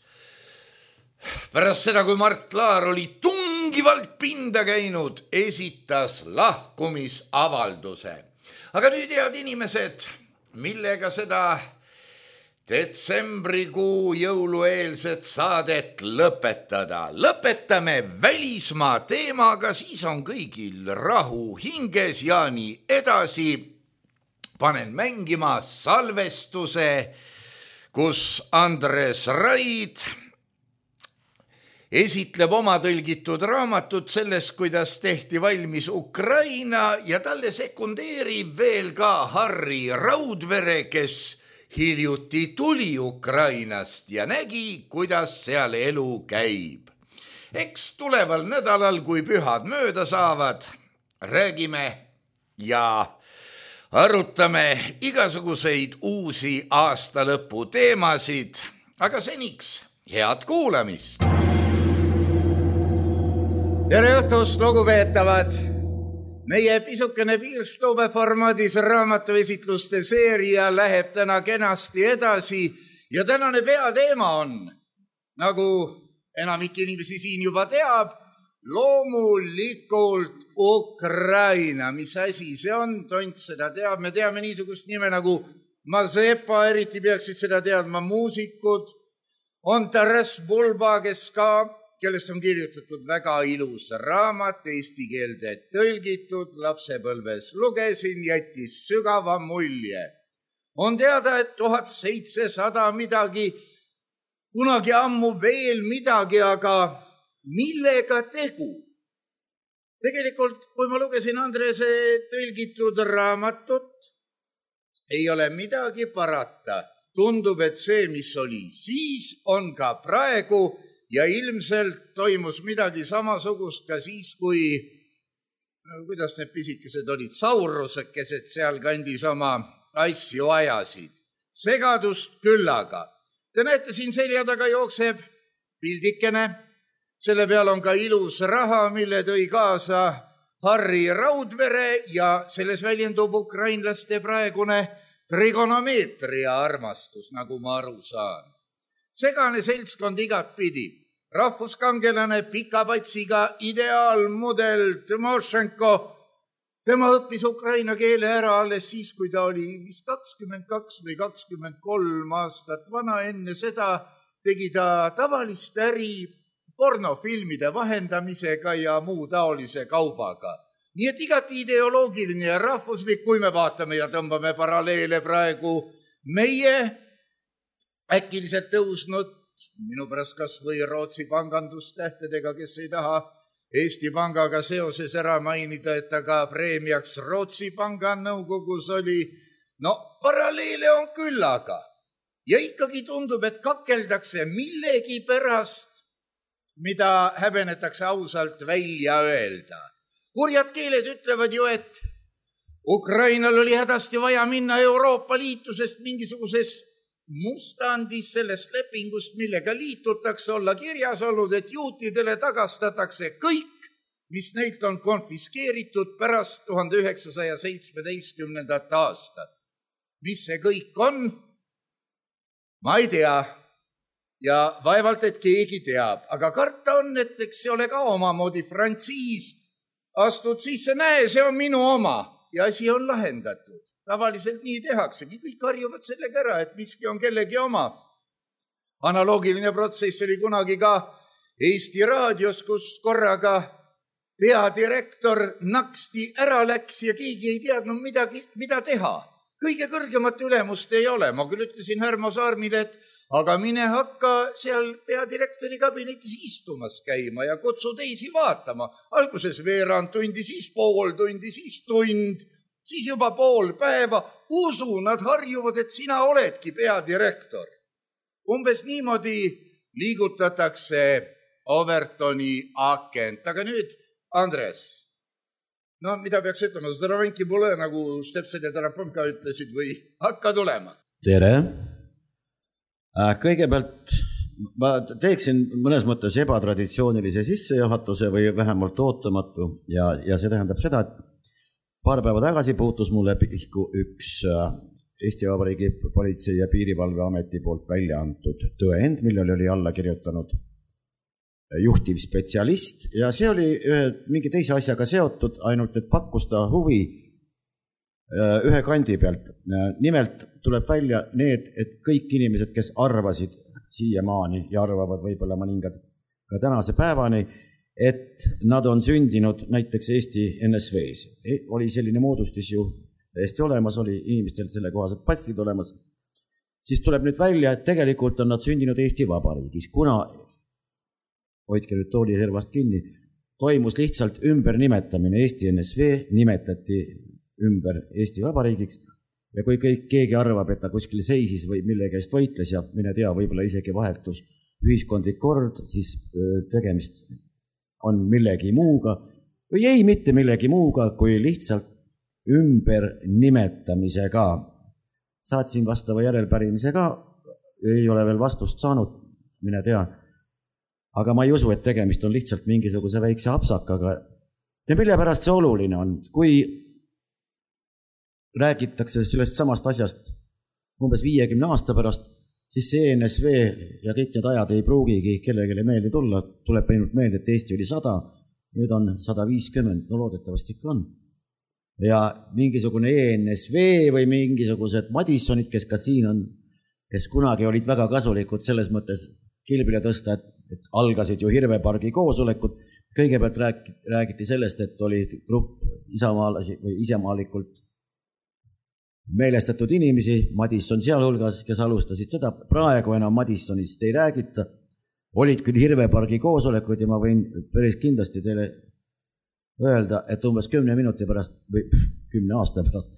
pärast seda, kui Mart Laar oli tungivalt pinda käinud, esitas lahkumisavalduse. Aga nüüd, head inimesed, millega seda detsembrikuu jõulueelset saadet lõpetada. Lõpetame välismaa teemaga, siis on kõigil rahu hinges ja nii edasi. Panen mängima salvestuse, kus Andres Raid esitleb oma tõlgitud raamatut sellest, kuidas tehti valmis Ukraina ja talle sekundeerib veel ka Harri Raudvere, kes hiljuti tuli Ukrainast ja nägi, kuidas seal elu käib. Eks tuleval nädalal, kui pühad mööda saavad, räägime ja arutame igasuguseid uusi aastalõpu teemasid, aga seniks head kuulamist. Tere õhtust, lugupeetavad! Meie pisukene Piirstube formaadis raamatuesitluste seeria läheb täna kenasti edasi ja tänane peateema on, nagu enamik inimesi siin juba teab, loomulikult Ukraina. Mis asi see on? Tont seda teab. Me teame niisugust nime nagu Mazepa, eriti peaksid seda teadma muusikud. On Taras Bulba, kes ka kellest on kirjutatud väga ilus raamat, eesti keelde tõlgitud, lapsepõlves lugesin, jättis sügava mulje. On teada, et tuhat seitsesada midagi, kunagi ammu veel midagi, aga millega tegu? Tegelikult, kui ma lugesin Andrese tõlgitud raamatut, ei ole midagi parata. Tundub, et see, mis oli siis, on ka praegu ja ilmselt toimus midagi samasugust ka siis, kui, kuidas need pisikesed olid, saurusekesed seal kandis oma asju ajasid. Segadust küllaga. Te näete, siin selja taga jookseb pildikene. Selle peal on ka ilus raha, mille tõi kaasa Harri Raudvere ja selles väljendub ukrainlaste praegune trigonomeetria armastus, nagu ma aru saan. Segane seltskond igat pidi. Rahvuskangelane pikapatsiga ideaalmudel Timošenko. Tema õppis ukraina keele ära alles siis, kui ta oli vist kakskümmend kaks või kakskümmend kolm aastat vana. Enne seda tegi ta tavalist äri pornofilmide vahendamisega ja muu taolise kaubaga. Nii et igati ideoloogiline ja rahvuslik, kui me vaatame ja tõmbame paralleele praegu meie äkiliselt tõusnud, minu pärast kas või Rootsi pangandustähtedega, kes ei taha Eesti Pangaga seoses ära mainida, et ta ka preemiaks Rootsi panga nõukogus oli. No paralleele on küllaga. Ja ikkagi tundub, et kakeldakse millegi pärast, mida häbenetakse ausalt välja öelda. Kurjad keeled ütlevad ju, et Ukrainal oli hädasti vaja minna Euroopa Liitu, sest mingisuguses mustandis sellest lepingust, millega liitutakse, olla kirjas olnud, et juutidele tagastatakse kõik, mis neilt on konfiskeeritud pärast tuhande üheksasaja seitsmeteistkümnendat aastat. Mis see kõik on? Ma ei tea. Ja vaevalt, et keegi teab. Aga karta on, et eks see ole ka omamoodi frantsiis. Astud sisse, näe, see on minu oma. Ja asi on lahendatud. Tavaliselt nii tehaksegi, kõik harjuvad sellega ära, et miski on kellegi oma. Analoogiline protsess oli kunagi ka Eesti raadios, kus korraga peadirektor naksti ära läks ja keegi ei teadnud midagi, mida teha. Kõige kõrgemat ülemust ei ole. Ma küll ütlesin Härmo Saarmile, et aga mine hakka seal peadirektori kabinetis istumas käima ja kutsu teisi vaatama. Alguses veerand tundi, siis pool tundi, siis tund. Siis juba pool päeva, usu, nad harjuvad, et sina oledki peadirektor. Umbes niimoodi liigutatakse Overtoni akent. Aga nüüd, Andres, no mida peaks ütlema, Zdaravanki pole, nagu Stepsel ja Taraponka ütlesid, või hakka tulema? Tere! Kõigepealt ma teeksin mõnes mõttes ebatraditsioonilise sissejuhatuse või vähemalt ootamatu ja, ja see tähendab seda, et paar päeva tagasi puutus mulle pihku üks Eesti Vabariigi Politsei- ja Piirivalveameti poolt välja antud tõend, millele oli alla kirjutanud juhtiv spetsialist ja see oli ühe mingi teise asjaga seotud, ainult et pakkus ta huvi ühe kandi pealt. Nimelt tuleb välja need, et kõik inimesed, kes arvasid siiamaani ja arvavad võib-olla mõningad ka tänase päevani, et nad on sündinud näiteks Eesti N S V-s. Oli selline moodustis ju täiesti olemas, oli inimestel selle kohased passid olemas. Siis tuleb nüüd välja, et tegelikult on nad sündinud Eesti Vabariigis, kuna, hoidke nüüd tooli servast kinni, toimus lihtsalt ümber nimetamine. Eesti N S V nimetati ümber Eesti Vabariigiks ja kui kõik, keegi arvab, et ta kuskil seisis või mille käest võitles ja mine tea, võib-olla isegi vahetus ühiskondlik kord, siis tegemist on millegi muuga või ei mitte millegi muuga, kui lihtsalt ümber nimetamisega. Saatsin vastava järelpärimisega, ei ole veel vastust saanud, mine tea. Aga ma ei usu, et tegemist on lihtsalt mingisuguse väikse apsakaga. Ja mille pärast see oluline on? Kui räägitakse sellest samast asjast umbes viiekümne aasta pärast, siis see N S V ja kõik need ajad ei pruugigi kellegile meelde tulla. Tuleb ainult meelde, et Eesti oli sada, nüüd on sada viiskümmend, no loodetavasti ikka on. Ja mingisugune E N S V või mingisugused Madissonid, kes ka siin on, kes kunagi olid väga kasulikud selles mõttes kilbile tõsta, et, et algasid ju Hirvepargi koosolekud. Kõigepealt räägiti, räägiti sellest, et oli grupp isamaalasi või isemaalikult meelestatud inimesi, Madisson sealhulgas, kes alustasid seda. Praegu enam Madissonist ei räägita. Olid küll Hirvepargi koosolekud ja ma võin päris kindlasti teile öelda, et umbes kümne minuti pärast või kümne aasta pärast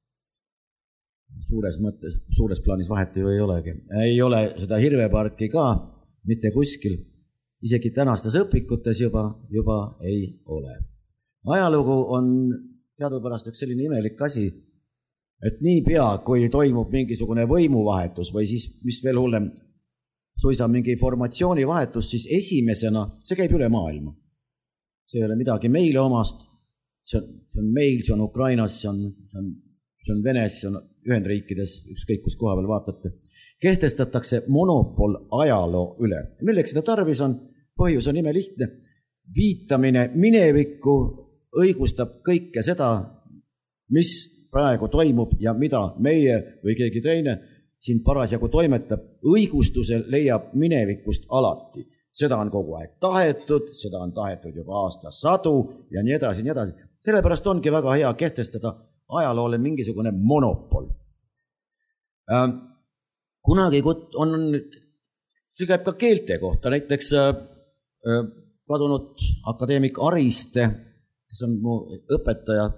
suures mõttes, suures plaanis vahet ju ei olegi. Ei ole seda Hirveparki ka mitte kuskil, isegi tänastes õpikutes juba, juba ei ole. Ajalugu on teadupärast üks selline imelik asi, et nii pea, kui toimub mingisugune võimuvahetus või siis, mis veel hullem, suisa mingi formatsioonivahetus, siis esimesena, see käib üle maailma. See ei ole midagi meile omast, see on, see on meil, see on Ukrainas, see on, see on, see on Venes, see on Ühendriikides, ükskõik kus koha peal vaatate, kehtestatakse monopol ajaloo üle. Milleks seda tarvis on? Põhjus on ime lihtne. Viitamine minevikku õigustab kõike seda, mis praegu toimub ja mida meie või keegi teine siin parasjagu toimetab, õigustuse leiab minevikust alati. Seda on kogu aeg tahetud, seda on tahetud juba aasta sadu ja nii edasi, nii edasi. Sellepärast ongi väga hea kehtestada ajaloole mingisugune monopol. Kunagi on, see käib ka keelte kohta, näiteks kadunud akadeemik Ariste, kes on mu õpetaja,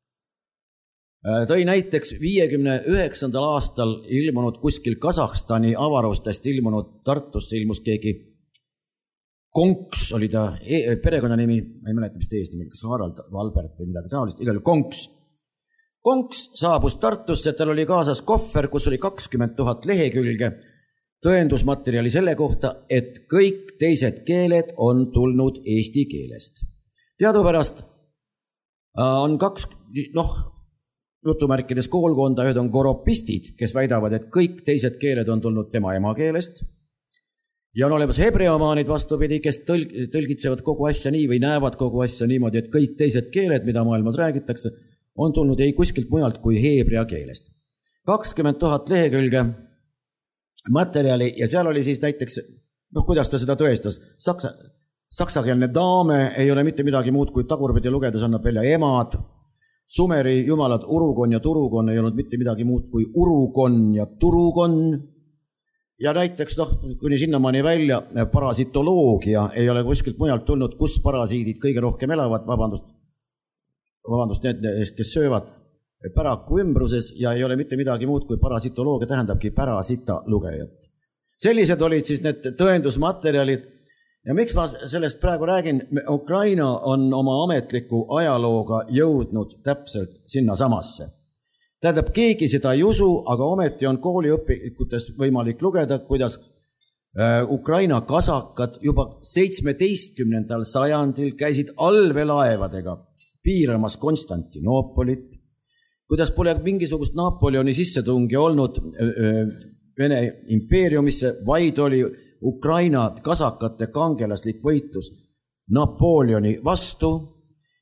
tõi näiteks viiekümne üheksandal aastal ilmunud kuskil Kasahstani avarustest ilmunud Tartusse ilmus keegi Konks, oli ta e perekonnanimi, ma ei mäleta, mis eesnimi, kas Harald Valbert või midagi taolist, igal Konks. Konks saabus Tartusse, tal oli kaasas kohver, kus oli kakskümmend tuhat lehekülge tõendusmaterjali selle kohta, et kõik teised keeled on tulnud eesti keelest. Teadupärast on kaks, noh, jutumärkides koolkonda, ühed on koropistid, kes väidavad, et kõik teised keeled on tulnud tema emakeelest. Ja on olemas hebreomaanid vastupidi, kes tõlg, tõlgitsevad kogu asja nii või näevad kogu asja niimoodi, et kõik teised keeled, mida maailmas räägitakse, on tulnud ei kuskilt mujalt kui heebrea keelest. kakskümmend tuhat lehekülge materjali ja seal oli siis näiteks, noh, kuidas ta seda tõestas, saksa, saksakeelne daame ei ole mitte midagi muud kui tagurpidi lugedes annab välja emad, Sumeri jumalad Urugon ja Turugon ei olnud mitte midagi muud kui Urugon ja Turugon. Ja näiteks, noh, kuni sinnamaani välja, parasitoloogia ei ole kuskilt mujalt tulnud, kus parasiidid kõige rohkem elavad, vabandust, vabandust need, kes söövad päraku ümbruses ja ei ole mitte midagi muud kui parasitoloogia tähendabki pärasita lugejat. Sellised olid siis need tõendusmaterjalid. Ja miks ma sellest praegu räägin, Ukraina on oma ametliku ajalooga jõudnud täpselt sinna samasse. Tähendab, keegi seda ei usu, aga ometi on kooliõpikutes võimalik lugeda, kuidas Ukraina kasakad juba seitsmeteistkümnendal sajandil käisid allveelaevadega piiramas Konstantinoopolit, kuidas pole mingisugust Napoleoni sissetungi olnud Vene impeeriumisse, vaid oli Ukraina kasakate kangelaslik võitlus Napoleoni vastu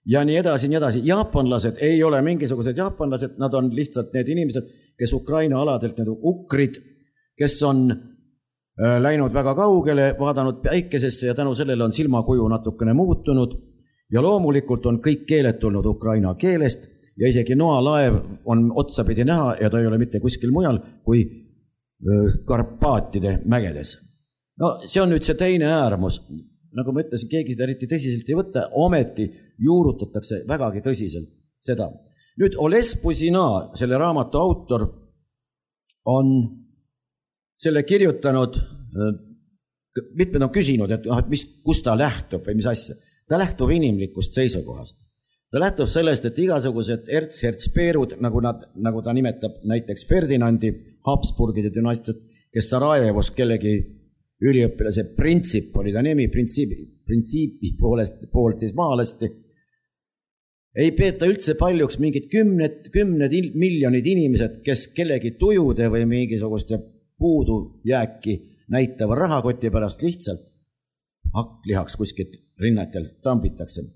ja nii edasi, nii edasi. Jaapanlased ei ole mingisugused jaapanlased, nad on lihtsalt need inimesed, kes Ukraina aladelt, need ukrid, kes on läinud väga kaugele, vaadanud päikesesse ja tänu sellele on silmakuju natukene muutunud ja loomulikult on kõik keeled tulnud Ukraina keelest ja isegi noalaev on otsapidi näha ja ta ei ole mitte kuskil mujal kui Karpaatide mägedes. No see on nüüd see teine äärmus. Nagu ma ütlesin, keegi seda eriti tõsiselt ei võtta, ometi juurutatakse vägagi tõsiselt seda. Nüüd Oles Buzina, selle raamatu autor, on selle kirjutanud, mitmed on küsinud, et mis, kus ta lähtub või mis asja. Ta lähtub inimlikust seisukohast. Ta lähtub sellest, et igasugused erts-herts-peerud, nagu, nad, nagu ta nimetab näiteks Ferdinandi Habsburgide dünastiat, kes Sarajevos kellegi üliõpilase printsip oli ta nimi, printsiibi, printsiibi poolest, poolt siis maalasti, ei peeta üldse paljuks mingid kümned, kümned miljonid inimesed, kes kellegi tujude või mingisuguste puudujääki näitava rahakoti pärast lihtsalt hakklihaks kuskilt rinnatel tambitakse.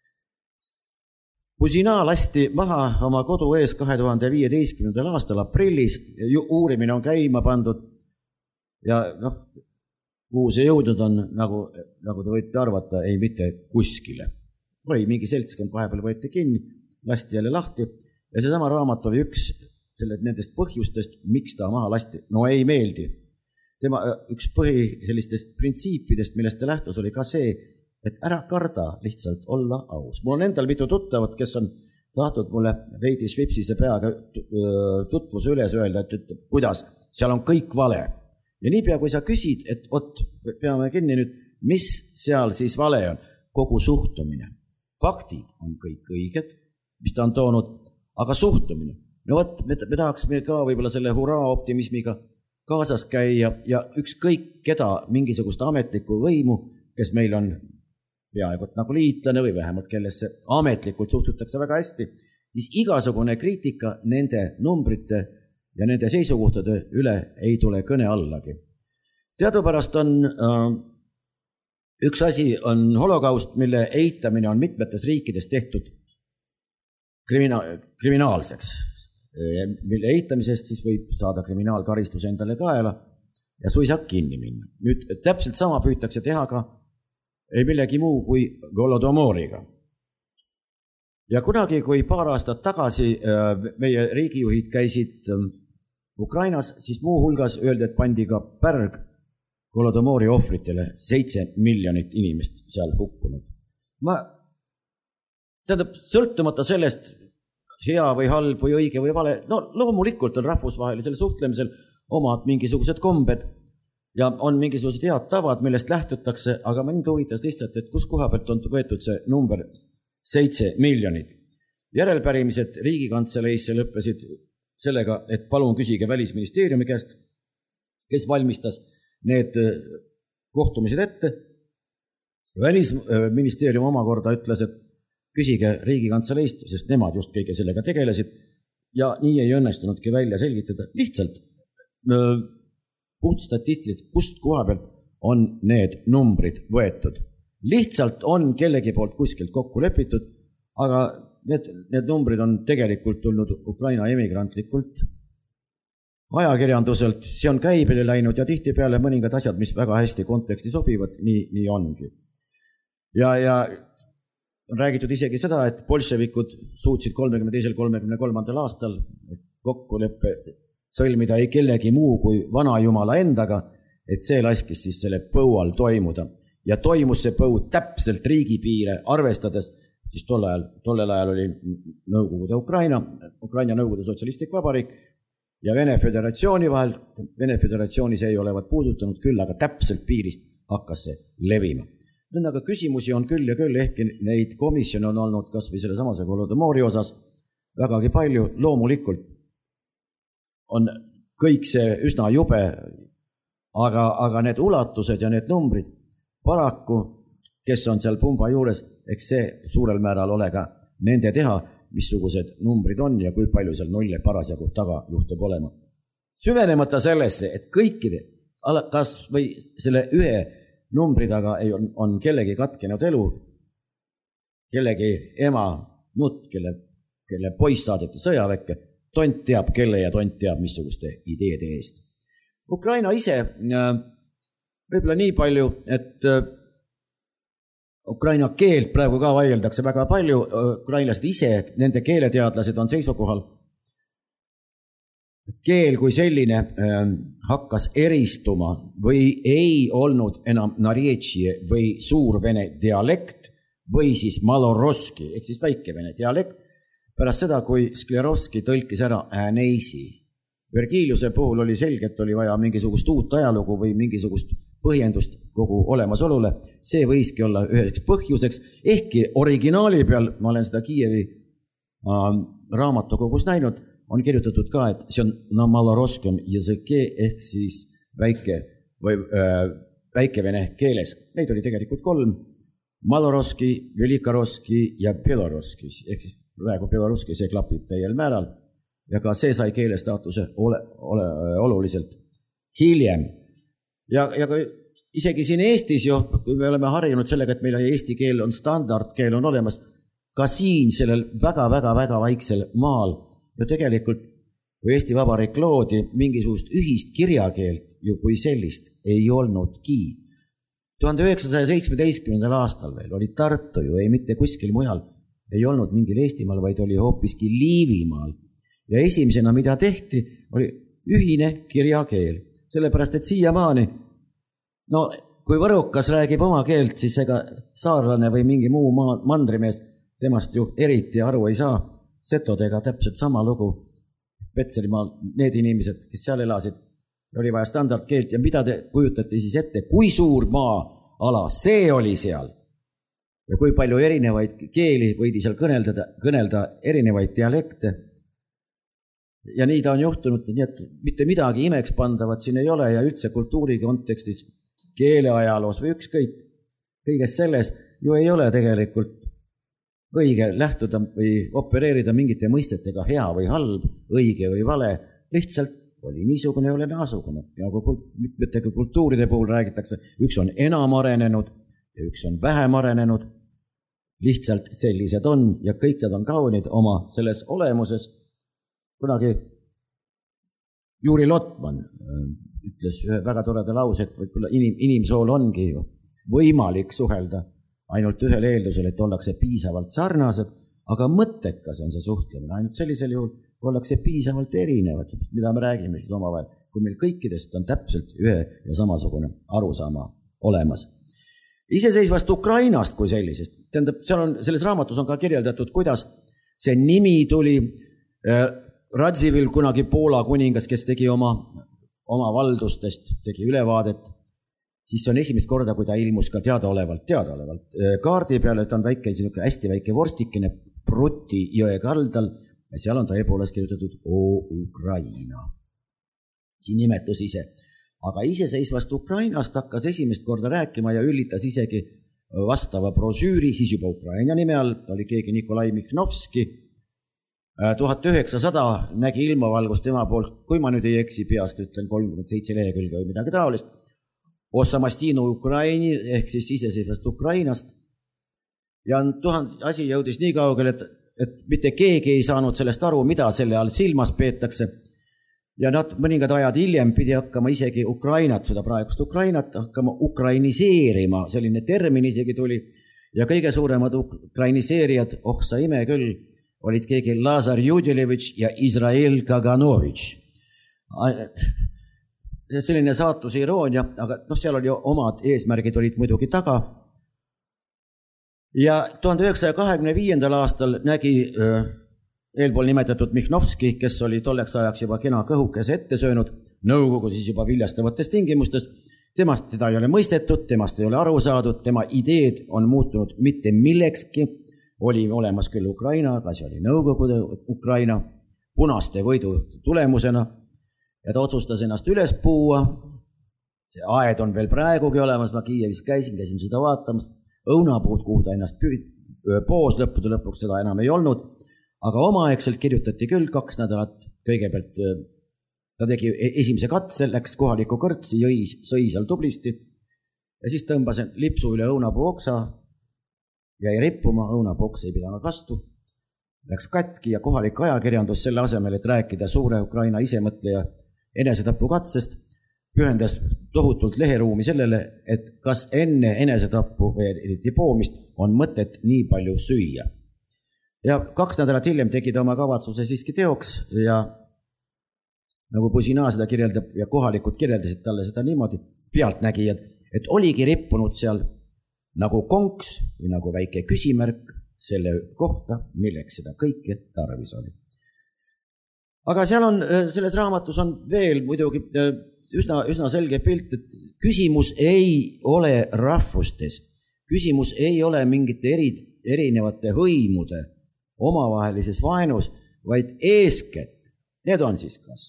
Buzina lasti maha oma kodu ees kahe tuhande viieteistkümnendal aastal aprillis, uurimine on käima pandud ja noh, kuhu see jõudnud on, nagu, nagu te võite arvata, ei mitte kuskile. Või mingi seltskond vahepeal võeti kinni, lasti jälle lahti ja seesama raamat oli üks selle, nendest põhjustest, miks ta maha lasti. No ei meeldi. Tema üks põhi sellistest printsiipidest, millest ta lähtus, oli ka see, et ära karda lihtsalt olla aus. Mul on endal mitu tuttavat, kes on tahtnud mulle veidi svipsise peaga tutvuse üles öelda, et, et kuidas, seal on kõik vale. Ja niipea, kui sa küsid, et ot, peame kinni nüüd, mis seal siis vale on, kogu suhtumine. Faktid on kõik õiged, mis ta on toonud, aga suhtumine. No võt, me, me tahaksime ka võib-olla selle huraa optimismiga kaasas käia ja ükskõik keda mingisugust ametlikku võimu, kes meil on peaaegu nagu liitlane või vähemalt kellesse ametlikult suhtutakse väga hästi, siis igasugune kriitika nende numbrite ja nende seisukohtade üle ei tule kõne allagi. Teadupärast on äh, üks asi on holokaust, mille eitamine on mitmetes riikides tehtud krimina- kriminaalseks. Mille eitamisest siis võib saada kriminaalkaristus endale kaela ja suisa kinni minna. Nüüd täpselt sama püütakse teha ka ei millegi muu kui Golodomoriga. Ja kunagi, kui paar aastat tagasi meie riigijuhid käisid Ukrainas, siis muu hulgas öeldi, et pandi ka pärg Golodomori ohvritele, seitse miljonit inimest seal hukkunud. Ma, tähendab, sõltumata sellest, hea või halb või õige või vale, no loomulikult on rahvusvahelisel suhtlemisel omad mingisugused kombed ja on mingisugused head tavad, millest lähtutakse, aga mind huvitas lihtsalt, et kus koha pealt on võetud see number seitse miljonit. Järelpärimised Riigikantseleisse lõppesid sellega, et palun küsige Välisministeeriumi käest, kes valmistas need kohtumised ette. Välisministeerium omakorda ütles, et küsige Riigikantseleist, sest nemad just kõige sellega tegelesid ja nii ei õnnestunudki välja selgitada. Lihtsalt puht statistiliselt, kust koha pealt on need numbrid võetud. Lihtsalt on kellegi poolt kuskilt kokku lepitud, aga need, need numbrid on tegelikult tulnud Ukraina emigrantlikult ajakirjanduselt, see on käibele läinud ja tihti peale mõningad asjad, mis väga hästi konteksti sobivad, nii, nii ongi. Ja, ja on räägitud isegi seda, et bolševikud suutsid kolmekümne teisel kolmekümne kolmandal aastal kokkuleppe sõlmida ei kellegi muu kui vanajumala endaga, et see laskis siis selle põual toimuda. Ja toimus see põu täpselt riigipiire arvestades, siis tolle ajal, tollel ajal oli Nõukogude Ukraina, Ukraina Nõukogude Sotsialistlik Vabariik ja Vene Föderatsiooni vahel. Vene Föderatsioonis ei olevat puudutanud küll, aga täpselt piirist hakkas see levima. Aga küsimusi on küll ja küll, ehkki neid komisjone on olnud kas või selle samase Golodomori osas vägagi palju. Loomulikult on kõik see üsna jube, aga, aga need ulatused ja need numbrid paraku, kes on seal pumba juures, eks see suurel määral ole ka nende teha, missugused numbrid on ja kui palju seal nulle parasjagu taga juhtub olema. Süvenemata sellesse, et kõikide, kas või selle ühe numbri taga ei on, on kellegi katkenud elu, kellegi ema nutt, kelle, kelle poiss saadeti sõjaväkke, tont teab kelle ja tont teab missuguste ideede eest. Ukraina ise võib-olla nii palju, et Ukraina keelt praegu ka vaieldakse väga palju, ukrainlased ise, nende keeleteadlased on seisukohal. Keel kui selline äh, hakkas eristuma või ei olnud enam narjetšie või suurvene dialekt või siis maloroski, ehk siis väikevene dialekt, pärast seda, kui Sklerovski tõlkis ära ääneisi. Vergiliuse puhul oli selge, et oli vaja mingisugust uut ajalugu või mingisugust põhjendust kogu olemasolule. See võiski olla üheks põhjuseks, ehkki originaali peal, ma olen seda Kiievi äh, raamatukogus näinud, on kirjutatud ka, et see on na maloroskom jõzõke ehk siis väike või äh, väikevene keeles. Neid oli tegelikult kolm. Maloroski, Velikaroski ja Beloroski, ehk siis praegu Beloroski, see klapib täiel määral. Ja ka see sai keele staatuse ole, ole, oluliselt hiljem. Ja, ja isegi siin Eestis jo, kui me oleme harjunud sellega, et meil eesti keel on standardkeel on olemas, ka siin sellel väga-väga-väga vaiksel maal ja tegelikult, kui Eesti Vabariik loodi, mingisugust ühist kirjakeelt ju kui sellist ei olnudki. tuhande üheksasaja seitsmeteistkümnendal aastal veel oli Tartu ju, ei mitte kuskil mujal, ei olnud mingil Eestimaal, vaid oli hoopiski Liivimaal. Ja esimesena, mida tehti, oli ühine kirjakeel. Sellepärast, et siiamaani, no kui võrukas räägib oma keelt, siis ega saarlane või mingi muu maa, mandrimees temast ju eriti aru ei saa. Setodega täpselt sama lugu. Petserimaal need inimesed, kes seal elasid, oli vaja standardkeelt ja mida te kujutati siis ette, kui suur maa-ala see oli seal ja kui palju erinevaid keeli võidi seal kõnelda, kõnelda erinevaid dialekte. Ja nii ta on juhtunud, nii et mitte midagi imeks pandavat siin ei ole ja üldse kultuuri kontekstis, keeleajaloos või ükskõik, kõiges selles ju ei ole tegelikult õige lähtuda või opereerida mingite mõistetega hea või halb, õige või vale, lihtsalt oli niisugune, oli naasugune. Ja kui mitmetega kultuuride puhul räägitakse, üks on enam arenenud ja üks on vähem arenenud, lihtsalt sellised on ja kõik nad on kaunid oma selles olemuses. Kunagi Juri Lotman ütles ühe väga toreda lause, et võib-olla inim, inimsool ongi ju võimalik suhelda ainult ühel eeldusel, et ollakse piisavalt sarnased, aga mõttekas on see suhtlemine. Ainult sellisel juhul ollakse piisavalt erinevad, mida me räägime siis omavahel, kui meil kõikidest on täpselt ühe ja samasugune arusaama olemas. Iseseisvast Ukrainast kui sellisest, tähendab, seal on, selles raamatus on ka kirjeldatud, kuidas see nimi tuli äh, Radzivil kunagi Poola kuningas, kes tegi oma, oma valdustest, tegi ülevaadet, siis on esimest korda, kui ta ilmus ka teadaolevalt, teadaolevalt kaardi peale, et on väike, hästi väike vorstikene Pruti jõe kaldal ja seal on ta eepoolest kirjutatud O Ukraina. Siin nimetus ise. Aga iseseisvast Ukrainast hakkas esimest korda rääkima ja üllitas isegi vastava brosüüri, siis juba Ukraina nime all, oli keegi Nikolai Mihnovski, tuhat üheksasada nägi ilmavalgust tema poolt, kui ma nüüd ei eksi peast, ütlen kolmkümmend seitse lehekülge või midagi taolist, Osamastinu Ukraini ehk siis iseseisvast Ukrainast. Ja tuhand, asi jõudis nii kaugel, et, et mitte keegi ei saanud sellest aru, mida selle all silmas peetakse. Ja nad mõningad ajad hiljem pidi hakkama isegi Ukrainat, seda praegust Ukrainat, hakkama ukrainiseerima, selline termin isegi tuli. Ja kõige suuremad ukrainiseerijad, oh sa ime küll, olid keegi Lazar Judilevitš ja Izrael Kaganovitš. Selline saatuse iroonia, aga noh, seal oli omad eesmärgid olid muidugi taga. Ja tuhande üheksasaja kahekümne viiendal aastal nägi äh, eelpool nimetatud Mihnovski, kes oli tolleks ajaks juba kena kõhukese ette söönud, nõukogu siis juba viljastavates tingimustes, temast teda ei ole mõistetud, temast ei ole aru saadud, tema ideed on muutunud mitte millekski, oli olemas küll Ukraina, aga see oli nõukogude Ukraina, punaste võidu tulemusena, ja ta otsustas ennast üles puua. See aed on veel praegugi olemas, ma Kiievis käisin, käisin seda vaatamas, õunapuud, kuhu ta ennast poos lõppude lõpuks, seda enam ei olnud, aga omaaegselt kirjutati küll kaks nädalat, kõigepealt ta tegi esimese katse, läks kohaliku kõrtsi, jõi, sõi seal tublisti ja siis tõmbas lipsu üle õunapuu oksa jäi rippuma, õunapoks ei pidanud vastu, läks katki ja kohalik ajakirjandus selle asemel, et rääkida suure Ukraina isemõtleja enesetapukatsest, pühendas tohutult leheruumi sellele, et kas enne enesetappu või eriti poomist on mõtet nii palju süüa. Ja kaks nädalat hiljem tegi ta oma kavatsuse siiski teoks ja nagu Pusina seda kirjeldab ja kohalikud kirjeldasid talle seda niimoodi, pealtnägijad, et oligi rippunud seal nagu konks või nagu väike küsimärk selle kohta, milleks seda kõike tarvis oli. Aga seal on, selles raamatus on veel muidugi üsna, üsna selge pilt, et küsimus ei ole rahvustes, küsimus ei ole mingite eri, erinevate hõimude omavahelises vaenus, vaid eeskätt, need on siis kas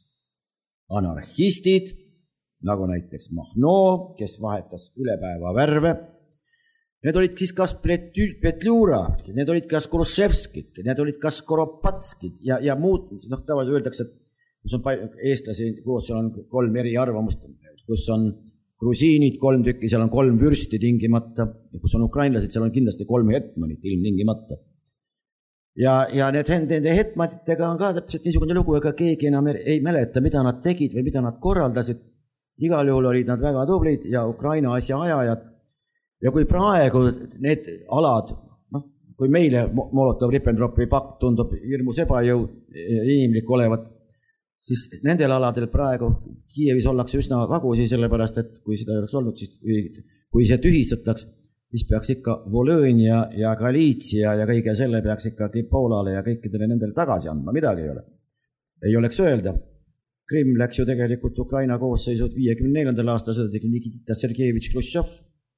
anarhistid, nagu näiteks Mahno, kes vahetas üle päeva värve, need olid siis kas Petljura, need olid kas Kruševskid, need olid kas Koropatskid ja, ja muud, noh, tavaliselt öeldakse, et kus on eestlasi, koos seal on kolm eri arvamust, kus on grusiinid, kolm tükki, seal on kolm vürsti tingimata, ja kus on ukrainlased, seal on kindlasti kolm hetmanit ilmtingimata. Ja, ja need nende hetmatitega on ka täpselt niisugune lugu, ega keegi enam ei mäleta, mida nad tegid või mida nad korraldasid. Igal juhul olid nad väga tublid ja Ukraina asja ajajad. Ja kui praegu need alad, noh, kui meile Molotov-Ribbentropi pakt tundub hirmus ebajõu inimlik olevat, siis nendel aladel praegu Kiievis ollakse üsna vagusi, sellepärast, et kui seda ei oleks olnud, siis kui, kui see tühistataks, siis peaks ikka Volõnia ja Galiitsia ja kõige selle peaks ikkagi Poolale ja kõikidele nendele tagasi andma, midagi ei ole. Ei oleks öelda. Krimm läks ju tegelikult Ukraina koosseisud viiekümne neljandal aastal, seda tegi Nikita Sergejevitš Hruštšov.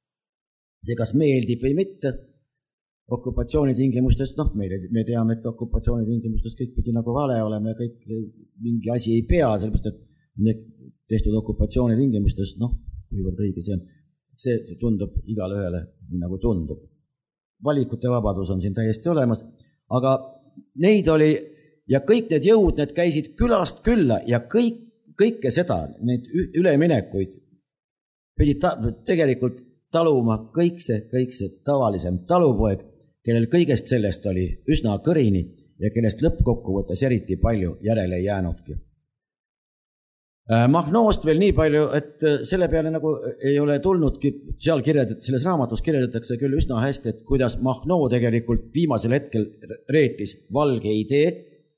See kas meeldib või mitte, okupatsiooni tingimustes, noh, me, me teame, et okupatsiooni tingimustes kõik pidi nagu vale olema ja kõik mingi asi ei pea, sellepärast, et tehtud okupatsiooni tingimustes, noh, kuivõrd õige see on, see tundub igale ühele nagu tundub. Valikute vabadus on siin täiesti olemas, aga neid oli, ja kõik need jõud, need käisid külast külla ja kõik, kõike seda, neid üleminekuid pidid ta, tegelikult taluma kõik see, kõik see tavalisem talupoeg, kellel kõigest sellest oli üsna kõrini ja kellest lõppkokkuvõttes eriti palju järele ei jäänudki. Mahnost veel nii palju, et selle peale nagu ei ole tulnudki, seal kirjeldatakse, selles raamatus kirjeldatakse küll üsna hästi, et kuidas Mahno tegelikult viimasel hetkel reetis valge idee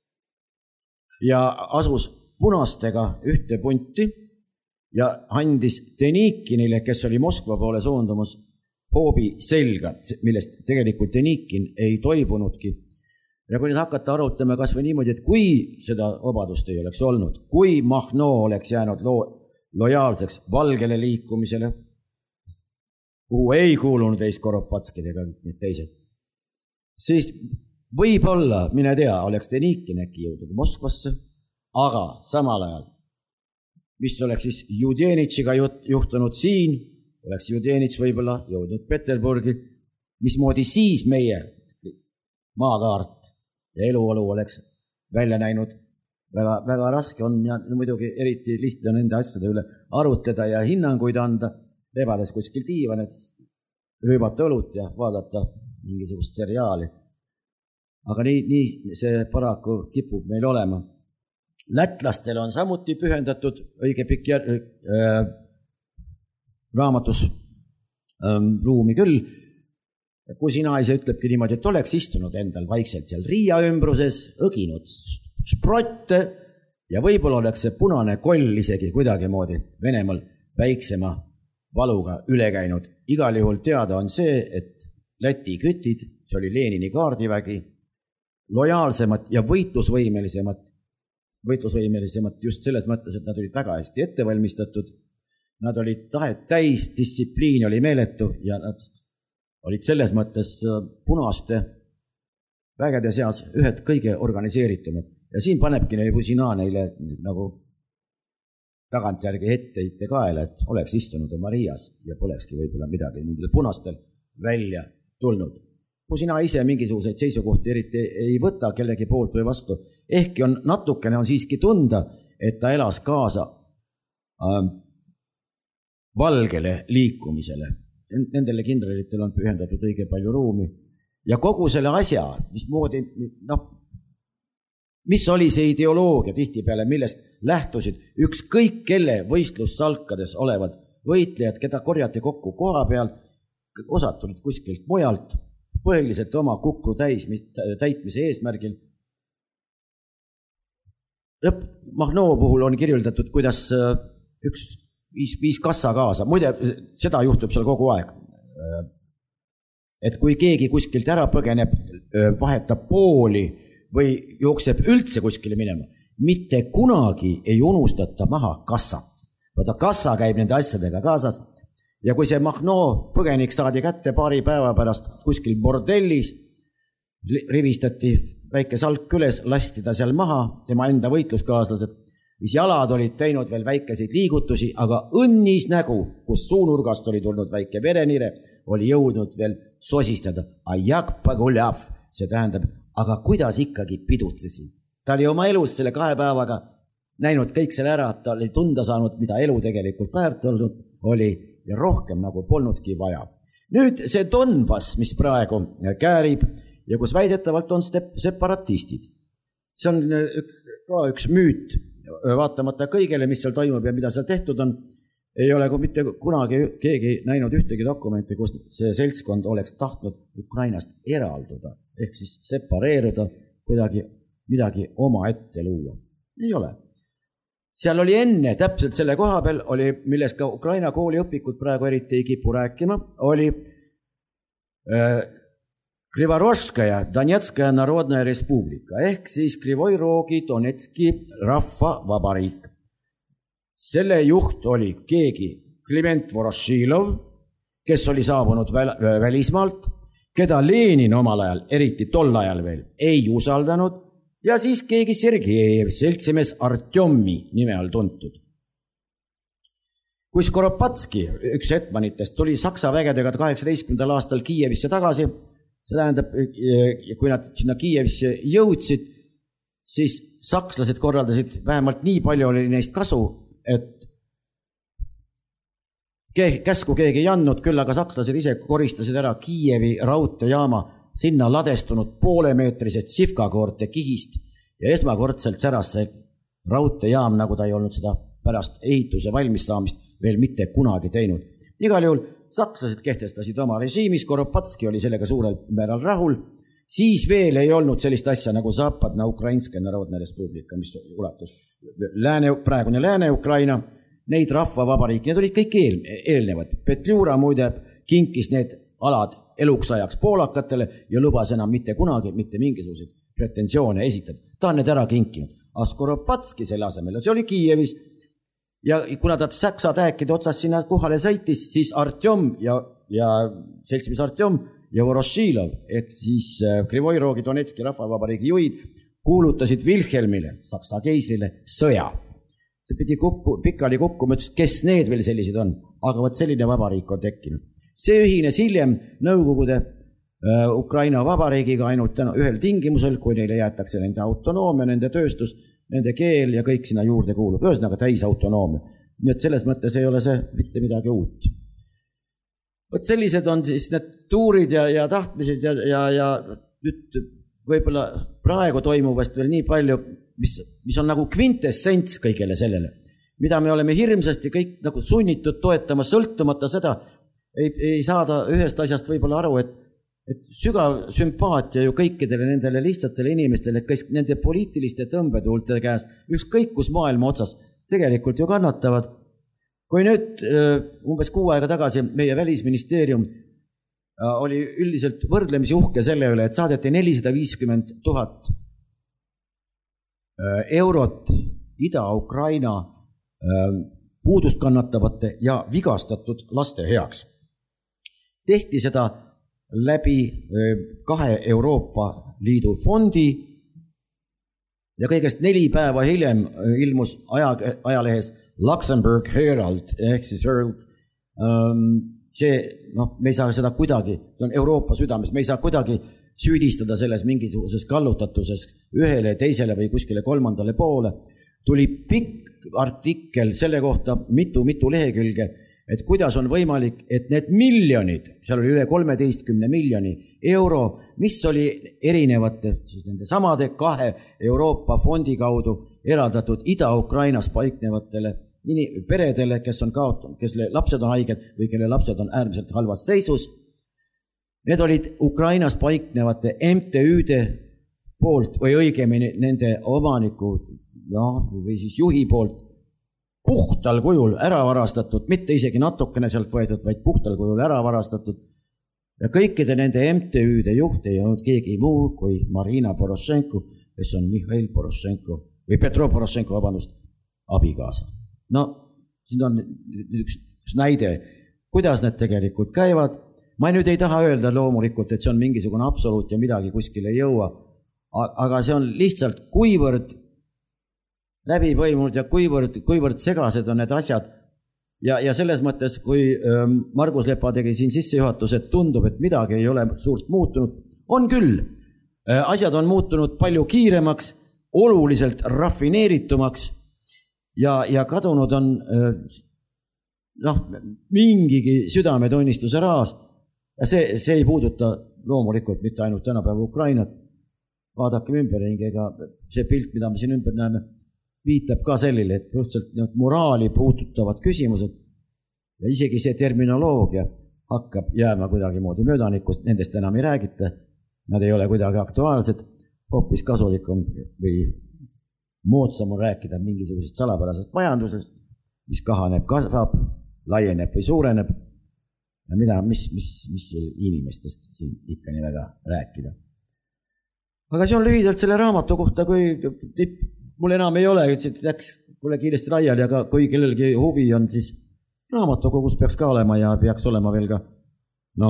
ja asus punastega ühte punti ja andis Denikinile, kes oli Moskva poole suundumus, hoobi selga, millest tegelikult Denikin ei toibunudki. Ja kui nüüd hakata arutama kas või niimoodi, et kui seda vabadust ei oleks olnud, kui Mahno oleks jäänud lo- lojaalseks valgele liikumisele, kuhu ei kuulunud ees Koropatskid ega need teised, siis võib-olla, mine tea, oleks Denikin äkki jõudnud Moskvasse, aga samal ajal, mis oleks siis Judenitšiga juhtunud siin, oleks Judenitš võib-olla jõudnud Peterburgi, mismoodi siis meie maakaart ja eluolu oleks välja näinud. Väga, väga raske on ja muidugi eriti lihtne on nende asjade üle arutleda ja hinnanguid anda, lebades kuskil diivanet, rüübata õlut ja vaadata mingisugust seriaali. Aga nii, nii see paraku kipub meil olema. Lätlastel on samuti pühendatud õige pikk jär, äh, raamatus äh, ruumi küll. Pusina ise ütlebki niimoodi, et oleks istunud endal vaikselt seal Riia ümbruses, õginud sprotte ja võib-olla oleks see punane koll isegi kuidagi moodi Venemaal väiksema valuga üle käinud. Igal juhul teada on see, et Läti kütid, see oli Lenini kaardivägi, lojaalsemad ja võitlusvõimelisemad võitlusvõimelisemad just selles mõttes, et nad olid väga hästi ettevalmistatud, nad olid tahet täis, distsipliin oli meeletu ja nad olid selles mõttes punaste vägede seas ühed kõige organiseeritumad. Ja siin panebki neile Pusina neile nagu tagantjärgi ette itte kaela, et oleks istunud oma Riias ja polekski võib-olla midagi nendel punastel välja tulnud. Pusina ise mingisuguseid seisukohti eriti ei võta kellegi poolt või vastu. Ehkki on natukene on siiski tunda, et ta elas kaasa äh, valgele liikumisele. Nendele kindralitel on pühendatud õige palju ruumi ja kogu selle asja, mismoodi, noh, mis oli see ideoloogia tihtipeale, millest lähtusid ükskõik kelle võistlussalkades olevad võitlejad, keda korjati kokku koha peal, osad tulid kuskilt mujalt, põhiliselt oma kukru täis, täitmise eesmärgil. Mahnoo puhul on kirjeldatud, kuidas üks viis, viis kassa kaasa, muide, seda juhtub seal kogu aeg. Et kui keegi kuskilt ära põgeneb, vahetab pooli või jookseb üldse kuskile minema, mitte kunagi ei unustata maha kassat. Võta kassa käib nende asjadega kaasas ja kui see Mahnoo põgenik saadi kätte paari päeva pärast kuskil bordellis, rivistati väike salk üles, lasti ta seal maha, tema enda võitluskaaslased, mis jalad olid teinud veel väikeseid liigutusi, aga õnnis nägu, kus suunurgast oli tulnud väike verenire, oli jõudnud veel sosistada. Ajak pagulav, see tähendab, aga kuidas ikkagi pidutsesin. Ta oli oma elus selle kahe päevaga näinud kõik selle ära, ta oli tunda saanud, mida elu tegelikult väärt olnud oli ja rohkem nagu polnudki vaja. Nüüd see Donbass, mis praegu käärib ja kus väidetavalt on separatistid. See on üks, ka üks müüt, vaatamata kõigele, mis seal toimub ja mida seal tehtud on, ei ole mitte kunagi keegi näinud ühtegi dokumenti, kus see seltskond oleks tahtnud Ukrainast eralduda, ehk siis separeeruda, kuidagi midagi oma ette luua. Ei ole. Seal oli enne, täpselt selle koha peal, oli, milles ka Ukraina kooliõpikud praegu eriti ei kipu rääkima, oli äh, Krivorovskaja Donetskaja Narodnaja Respublika, ehk siis Krivoi Rogi Donetski rahvavabariik. Selle juht oli keegi Kliment Voroshilov, kes oli saabunud väl, välismaalt, keda Lenin omal ajal, eriti tol ajal veel, ei usaldanud, ja siis keegi Sergejev, seltsimees Artjomi nime all tuntud. Kui Skoropatski, üks hetmanitest, tuli Saksa vägedega kaheksateistkümnendal aastal Kiievisse tagasi, see tähendab, kui nad sinna Kiievisse jõudsid, siis sakslased korraldasid, vähemalt nii palju oli neist kasu, et käsku keegi ei andnud, küll aga sakslased ise koristasid ära Kiievi raudteejaama sinna ladestunud poolemeetrisest sifkakoorte kihist ja esmakordselt säras see raudteejaam, nagu ta ei olnud seda pärast ehituse valmissaamist veel mitte kunagi teinud. Igal juhul sakslased kehtestasid oma režiimi, Skoropatski oli sellega suurel määral rahul, siis veel ei olnud sellist asja nagu Zapadna Ukrainska Narodna Respublika, mis ulatus lääne, praegune Lääne-Ukraina, neid rahvavabariik, need olid kõik eel, eelnevad. Petliura muide kinkis need alad eluks ajaks poolakatele ja lubas enam mitte kunagi mitte mingisuguseid pretensioone esitada. Ta on need ära kinkinud. Aga Skoropatski selle asemel, see oli Kiievis ja kuna ta saksa täekide otsas sinna kohale sõitis, siis Artjom ja, ja seltsimees Artjom ja Voroshilov, et siis Krivoi Rogi Donetski rahvavabariigi juhid kuulutasid Wilhelmile, saksa keisrile, sõja. See pidi kukku, pikali kokku, ma ütlesin, kes need veel sellised on, aga võt selline vabariik on tekkinud. See ühines hiljem Nõukogude äh, Ukraina vabariigiga ainult täna ühel tingimusel, kui neile jäetakse nende autonoomia, nende tööstus, nende keel ja kõik sinna juurde kuulub. Ühesõnaga täis autonoomia. Nii et selles mõttes ei ole see mitte midagi uut. Võt sellised on siis need tuurid ja, ja tahtmised ja, ja, ja nüüd võib-olla praegu toimuvast veel nii palju, mis, mis on nagu kvintessents kõigele sellele, mida me oleme hirmsasti kõik nagu sunnitud toetama, sõltumata seda, Ei, ei saada ühest asjast võib-olla aru, et, et sügav sümpaatia ju kõikidele nendele lihtsatele inimestele, kes nende poliitiliste tõmbetuulte käes, ükskõik kus maailma otsas, tegelikult ju kannatavad. Kui nüüd umbes kuu aega tagasi meie välisministeerium oli üldiselt võrdlemisi uhke selle üle, et saadeti nelisada viiskümmend tuhat eurot Ida-Ukraina puudust kannatavate ja vigastatud laste heaks. Tehti seda läbi kahe Euroopa Liidu fondi ja kõigest neli päeva hiljem ilmus aja, ajalehes Luxembourg Herald, ehk siis Herald. See, noh, me ei saa seda kuidagi, see on Euroopa südames, me ei saa kuidagi süüdistada selles mingisuguses kallutatuses ühele, teisele või kuskile kolmandale poole. Tuli pikk artikkel selle kohta, mitu-mitu lehekülge, et kuidas on võimalik, et need miljonid, seal oli üle kolmeteistkümne miljoni euro, mis oli erinevate siis nende samade kahe Euroopa fondi kaudu eraldatud Ida-Ukrainas paiknevatele peredele, kes on kaotanud, kes lapsed on haiged või kelle lapsed on äärmiselt halvas seisus. Need olid Ukrainas paiknevate M T Üde poolt või õigemini nende omaniku noh, või siis juhi poolt puhtal kujul ära varastatud, mitte isegi natukene sealt võetud, vaid puhtal kujul ära varastatud. Ja kõikide nende M T Üde juht ei olnud keegi muu kui Marina Poroshenko, kes on Mihhail Poroshenko või Petro Poroshenko, vabandust, abikaasa. No, siin on üks, üks näide, kuidas need tegelikult käivad. Ma nüüd ei taha öelda loomulikult, et see on mingisugune absoluut ja midagi kuskile ei jõua, aga see on lihtsalt kuivõrd läbipõimunud ja kuivõrd, kuivõrd segased on need asjad. Ja, ja selles mõttes, kui Margus Lepa tegi siin sissejuhatus, et tundub, et midagi ei ole suurt muutunud, on küll. Asjad on muutunud palju kiiremaks, oluliselt rafineeritumaks ja, ja kadunud on noh, mingigi südametunnistuse raas. Ja see, see ei puuduta loomulikult mitte ainult tänapäeva Ukrainat. Vaadakem ümberringi, ega see pilt, mida me siin ümber näeme, viitab ka sellile, et puhtalt moraali puudutavad küsimused ja isegi see terminoloogia hakkab jääma kuidagi moodi möödanikust, nendest enam ei räägita, nad ei ole kuidagi aktuaalsed, hoopis kasulikum või moodsam on rääkida mingisugusest salapärasest majandusest, mis kahaneb, kasvab, laieneb või suureneb ja mida, mis, mis, mis inimestest siin ikka nii väga rääkida. Aga see on lühidalt selle raamatu kohta, kui tipp, mul enam ei ole, läks mulle kiiresti laiali, aga kui kellelgi huvi on, siis raamatukogus peaks ka olema ja peaks olema veel ka, no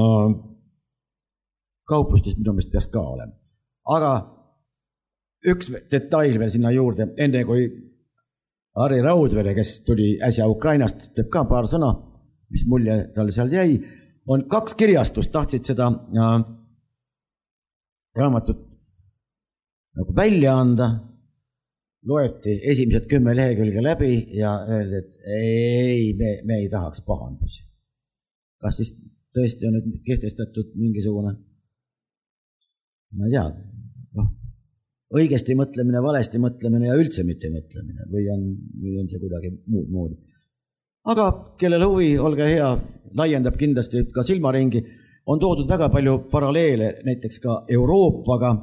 kauplustis minu meelest peaks ka olema. Aga üks detail veel sinna juurde, enne kui Harri Raudvere, kes tuli äsja Ukrainast, teeb ka paar sõna, mis mulje tal seal jäi, on kaks kirjastust, tahtsid seda ja, raamatut nagu välja anda, loeti esimesed kümme lehekülge läbi ja öeldi, et ei, me, me ei tahaks pahandusi. Kas siis tõesti on nüüd kehtestatud mingisugune, ma ei tea, noh, õigesti mõtlemine, valesti mõtlemine ja üldse mitte mõtlemine või on, või on see kuidagi muud moodi. Aga kellel huvi, olge hea, laiendab kindlasti ka silmaringi, on toodud väga palju paralleele näiteks ka Euroopaga.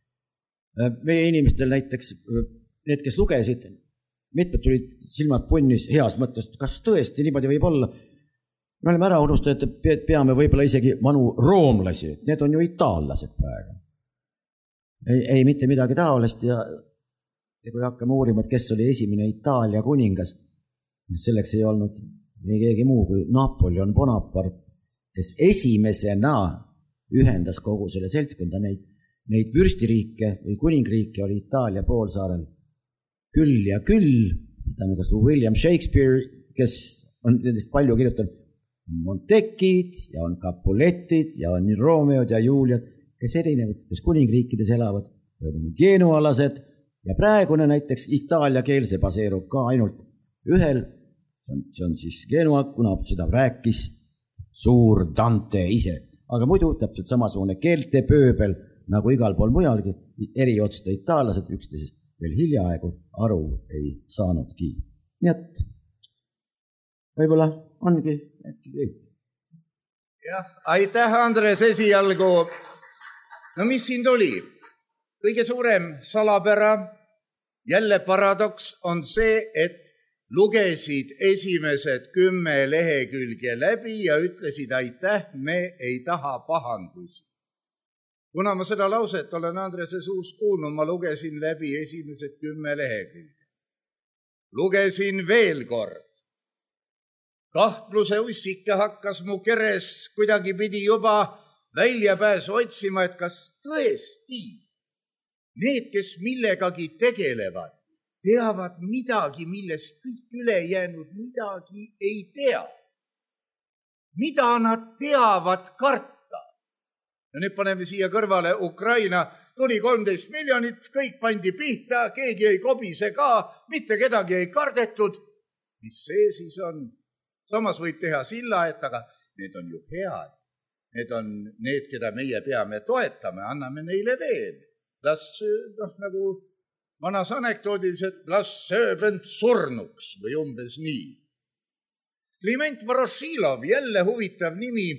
Meie inimestel näiteks, need, kes lugesid, mitmed tulid silmad punnis heas mõttes, kas tõesti niimoodi võib olla. Me oleme ära unustanud, et peame võib-olla isegi vanu roomlasi, need on ju itaallased praegu. Ei, ei mitte midagi taolest ja, ja kui hakkame uurima, et kes oli esimene Itaalia kuningas, selleks ei olnud ei keegi muu kui Napoleon Bonaparte, kes esimesena ühendas kogu selle seltskonda neid, neid vürstiriike või kuningriike oli Itaalia poolsaarel küll ja küll, kas William Shakespeare, kes on nendest palju kirjutanud, on Montekid ja on Capuletid ja on Romeod ja Juliad, kes erinevates kuningriikides elavad, on genualased ja praegune näiteks Itaalia keel, see baseerub ka ainult ühel, see on siis Genua, kuna seda rääkis suur Dante ise. Aga muidu täpselt samasugune keelte pööbel, nagu igal pool mujalgi, eriotste itaallased üksteisest veel hiljaaegu aru ei saanudki. Nii et võib-olla ongi äkki kõik. Jah, aitäh Andres esialgu. No mis siin tuli? Kõige suurem salapära, jälle paradoks on see, et lugesid esimesed kümme lehekülge läbi ja ütlesid aitäh, me ei taha pahandusi. Kuna ma seda lauset olen Andrese suus kuulnud, ma lugesin läbi esimesed kümme lehekülge. Lugesin veel kord. Kahtluse ussike hakkas mu keres kuidagi pidi juba väljapääs otsima, et kas tõesti need, kes millegagi tegelevad, teavad midagi, millest kõik üle jäänud midagi ei tea. Mida nad teavad karta? Ja nüüd paneme siia kõrvale Ukraina, tuli kolmteist miljonit, kõik pandi pihta, keegi ei kobise ka, mitte kedagi ei kardetud. Mis see siis on? samas võid teha silla, et aga need on ju head. Need on need, keda meie peame toetame, anname neile veel. Las, noh, nagu vanas anekdoodis, et las sööb end surnuks või umbes nii. Kliment Vorošilov, jälle huvitav nimi,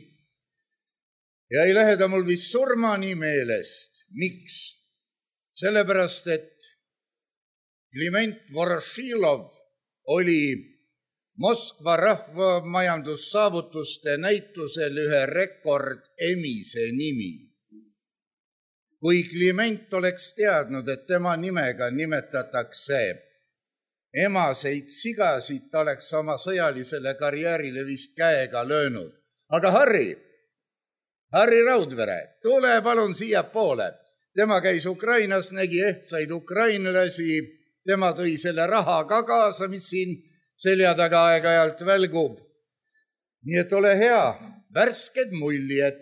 ja ei lähe ta mul vist surmani meelest. Miks? Sellepärast, et Kliment Vorošilov oli Moskva rahvamajandussaavutuste näitusel ühe rekord emise nimi. Kui Kliment oleks teadnud, et tema nimega nimetatakse emaseid sigasid, ta oleks oma sõjalisele karjäärile vist käega löönud. Aga Harri, Harri Raudvere, tule palun siia poole. Tema käis Ukrainas, nägi ehtsaid ukrainlasi, tema tõi selle raha ka kaasa, mis siin selja taga aeg-ajalt välgub. Nii et ole hea, värsked muljed.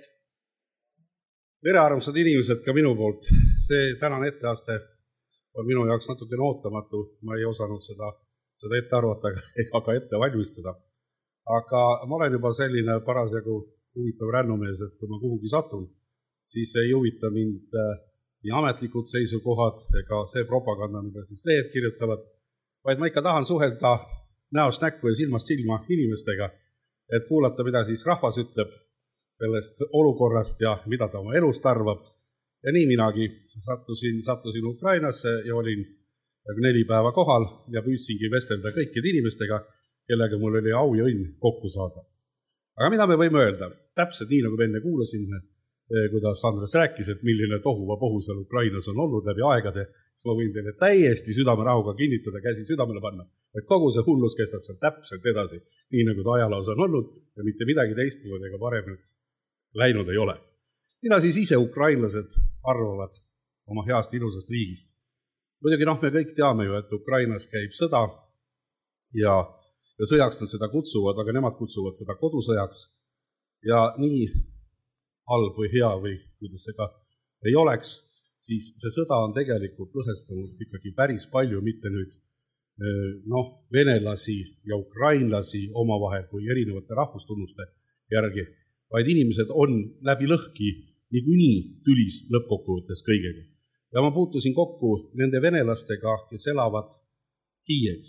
Tere armsad inimesed ka minu poolt. See tänane etteaste on minu jaoks natuke ootamatu. Ma ei osanud seda, seda ette arvata ega ka ette valmistada. Aga ma olen juba selline parasjagu huvitav rännumees, et kui ma kuhugi satun, siis ei huvita mind nii ametlikud seisukohad ega see propaganda, mida siis lehed kirjutavad, vaid ma ikka tahan suhelda näost näkku ja silmast silma inimestega, et kuulata, mida siis rahvas ütleb sellest olukorrast ja mida ta oma elust arvab. Ja nii minagi sattusin, sattusin Ukrainasse ja olin neli päeva kohal ja püüdsingi vestelda kõikide inimestega, kellega mul oli au ja õnn kokku saada. Aga mida me võime öelda? Täpselt nii, nagu me enne kuulasime, kuidas Andres rääkis, et milline tohuva pohu seal Ukrainas on olnud läbi aegade, siis ma võin teile täiesti südamerahuga kinnitada, käsi südamele panna, et kogu see hullus kestab seal täpselt edasi, nii nagu ta ajaloos on olnud ja mitte midagi teistmoodi ega paremaks läinud ei ole. Mida siis ise ukrainlased arvavad oma heast ilusast riigist? Muidugi noh, me kõik teame ju, et Ukrainas käib sõda ja, ja sõjaks nad seda kutsuvad, aga nemad kutsuvad seda kodusõjaks ja nii halb või hea või kuidas see ka ei oleks, siis see sõda on tegelikult lõhestanud ikkagi päris palju, mitte nüüd noh, venelasi ja ukrainlasi omavahel kui erinevate rahvustunnuste järgi, vaid inimesed on läbi lõhki niikuinii tülis lõppkokkuvõttes kõigega. Ja ma puutusin kokku nende venelastega, kes elavad Kiievis.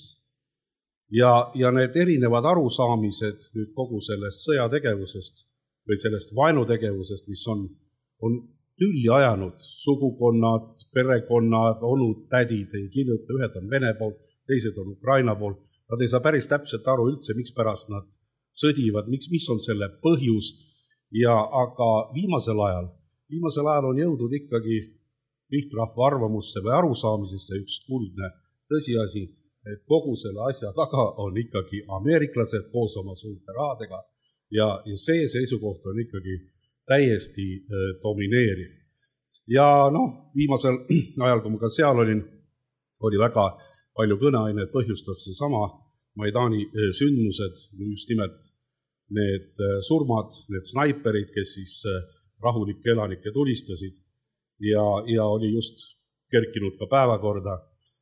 Ja, ja need erinevad arusaamised nüüd kogu sellest sõjategevusest või sellest vaenutegevusest, mis on, on tülli ajanud sugukonnad, perekonnad, onud, tädid, ei kirjuta, ühed on Vene poolt, teised on Ukraina poolt. Nad ei saa päris täpselt aru üldse, miks pärast nad sõdivad, miks, mis on selle põhjus. Ja aga viimasel ajal, viimasel ajal on jõudnud ikkagi lihtrahva arvamusse või arusaamisesse üks kuldne tõsiasi, et kogu selle asja taga on ikkagi ameeriklased koos oma suurte rahadega ja, ja see seisukoht on ikkagi täiesti äh, domineeriv. Ja noh, viimasel ajal, kui ma ka seal olin, oli väga palju kõneainet põhjustas see sama Maidani äh, sündmused, just nimelt need äh, surmad, need snaiperid, kes siis äh, rahulikke elanikke tulistasid ja, ja oli just kerkinud ka päevakorda,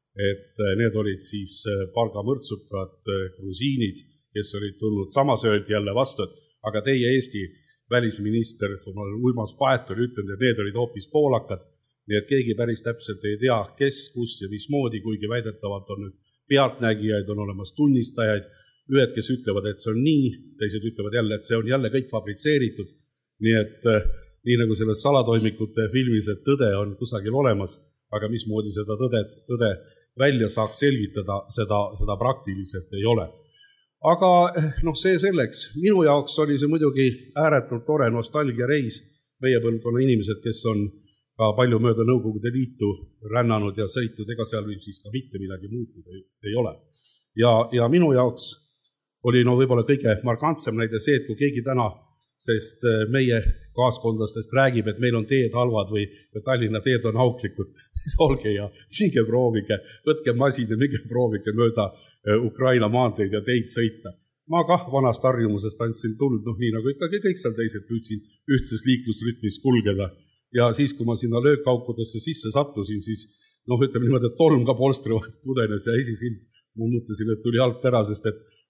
et äh, need olid siis äh, palgamõrtsukad äh, grusiinid, kes olid tulnud, samas öeldi jälle vastu, et aga teie Eesti välisminister, kui ma olen uimas paet, oli ütlenud, et need olid hoopis poolakad, nii et keegi päris täpselt ei tea, kes, kus ja mismoodi, kuigi väidetavalt on nüüd pealtnägijaid, on olemas tunnistajaid, ühed, kes ütlevad, et see on nii, teised ütlevad jälle, et see on jälle kõik fabritseeritud, nii et nii nagu selles salatoimikute filmis, et tõde on kusagil olemas, aga mismoodi seda tõde, tõde välja saaks selgitada, seda, seda praktiliselt ei ole. Aga noh, see selleks. Minu jaoks oli see muidugi ääretult tore nostalgia reis. Meie põlvkonna inimesed, kes on ka palju mööda Nõukogude Liitu rännanud ja sõitnud, ega seal siis ka mitte midagi muutud ei, ei ole. Ja, ja minu jaoks oli no võib-olla kõige markantsem näide see, et kui keegi täna, sest meie kaaskondlastest räägib, et meil on teed halvad või Tallinna teed on auklikud, siis olge ja minge proovige, võtke masin ja minge proovige mööda Ukraina maanteid ja teid sõita. Ma kah vanast harjumusest andsin tuld, noh nii nagu ikkagi kõik seal teised püüdsin ühtses liiklusrütmis kulgeda. Ja siis, kui ma sinna löökaukudesse sisse sattusin, siis noh, ütleme niimoodi, et tolm ka polstri pudenes ja esisild. Ma mõtlesin, et tuli alt ära, sest et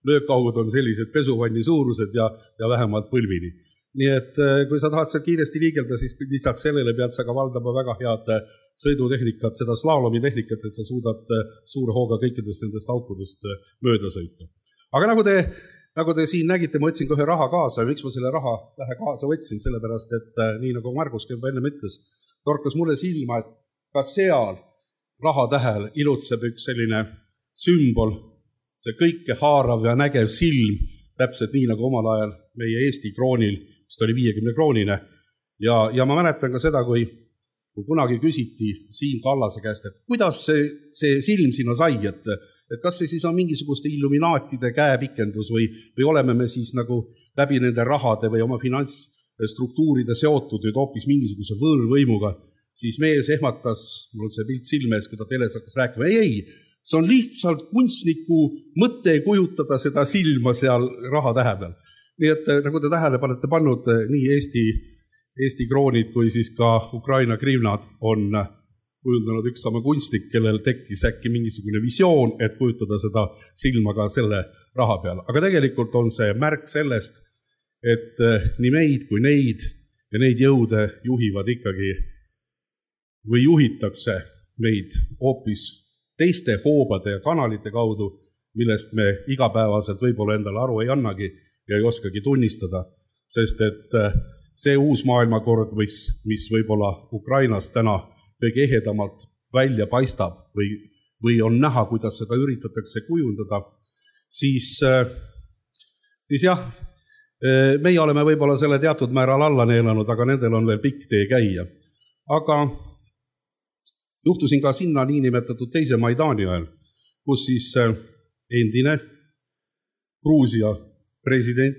löökaugud on sellised pesuvanni suurused ja, ja vähemalt põlvini. Nii et kui sa tahad seal kiiresti liigelda, siis lisaks sellele pead sa ka valdama väga head sõidutehnikat, seda slaalomi tehnikat, et sa suudad suure hooga kõikidest nendest aukudest mööda sõita. Aga nagu te, nagu te siin nägite, ma võtsin kohe raha kaasa ja miks ma selle raha lähe kaasa võtsin, sellepärast, et nii nagu Margus juba enne mõtles, torkas mulle silma, et ka seal rahatähel ilutseb üks selline sümbol, see kõike haarav ja nägev silm, täpselt nii nagu omal ajal meie Eesti kroonil, mis oli viiekümne kroonine. Ja, ja ma mäletan ka seda, kui, kui kunagi küsiti Siim Kallase käest, et kuidas see, see silm sinna sai, et, et kas see siis on mingisuguste illuminaatide käepikendus või, või oleme me siis nagu läbi nende rahade või oma finantsstruktuuride seotud nüüd hoopis mingisuguse võõrvõimuga, siis mees ehmatas, mul on see pilt silmes, kui ta teles hakkas rääkima, ei, ei, see on lihtsalt kunstniku mõte kujutada seda silma seal rahatähe peal. Nii et nagu te tähele panete pannud, nii Eesti, Eesti kroonid kui siis ka Ukraina grivnad on kujundanud üks sama kunstnik, kellel tekkis äkki mingisugune visioon, et kujutada seda silma ka selle raha peal. Aga tegelikult on see märk sellest, et nii meid kui neid ja neid jõude juhivad ikkagi või juhitakse meid hoopis teiste hoobade ja kanalite kaudu, millest me igapäevaselt võib-olla endale aru ei annagi ja ei oskagi tunnistada, sest et see uus maailmakord, mis, mis võib-olla Ukrainas täna kõige ehedamalt välja paistab või, või on näha, kuidas seda üritatakse kujundada, siis, siis jah, meie oleme võib-olla selle teatud määral alla neelanud, aga nendel on veel pikk tee käia. Aga juhtusin ka sinna niinimetatud teise Maidani ajal, kus siis endine Gruusia president,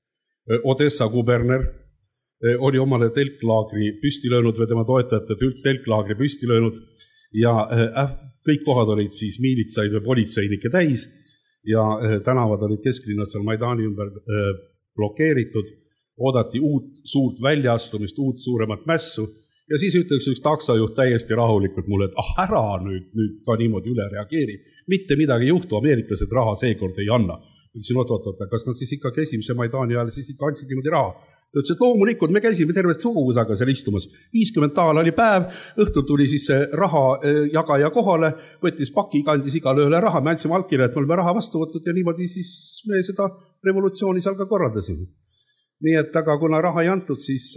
Odessa kuberner, oli omale telklaagri püsti löönud või tema toetajate telklaagri püsti löönud ja kõik kohad olid siis miilitsaid või politseinike täis ja tänavad olid kesklinnad seal Maidani ümber blokeeritud, oodati uut suurt väljaastumist, uut suuremat mässu ja siis ütleks üks taksojuht täiesti rahulikult mulle, et ah, ära nüüd, nüüd ka niimoodi üle reageeri. Mitte midagi juhtu, ameeriklased raha seekord ei anna. Ütlesin, oot, oot, oot, kas nad siis ikkagi esimese Maidani ajal siis ikka andsid niimoodi raha? Ta ütles, et loomulikult me käisime tervest sugusaga seal istumas. viiskümmend taala oli päev, õhtul tuli siis raha jagaja kohale, võttis paki, kandis igale ühele raha, me andsime allkirja, et me oleme raha vastu võtnud ja niimoodi siis me seda revolutsiooni seal ka korraldasime. Nii et aga kuna raha ei antud, siis,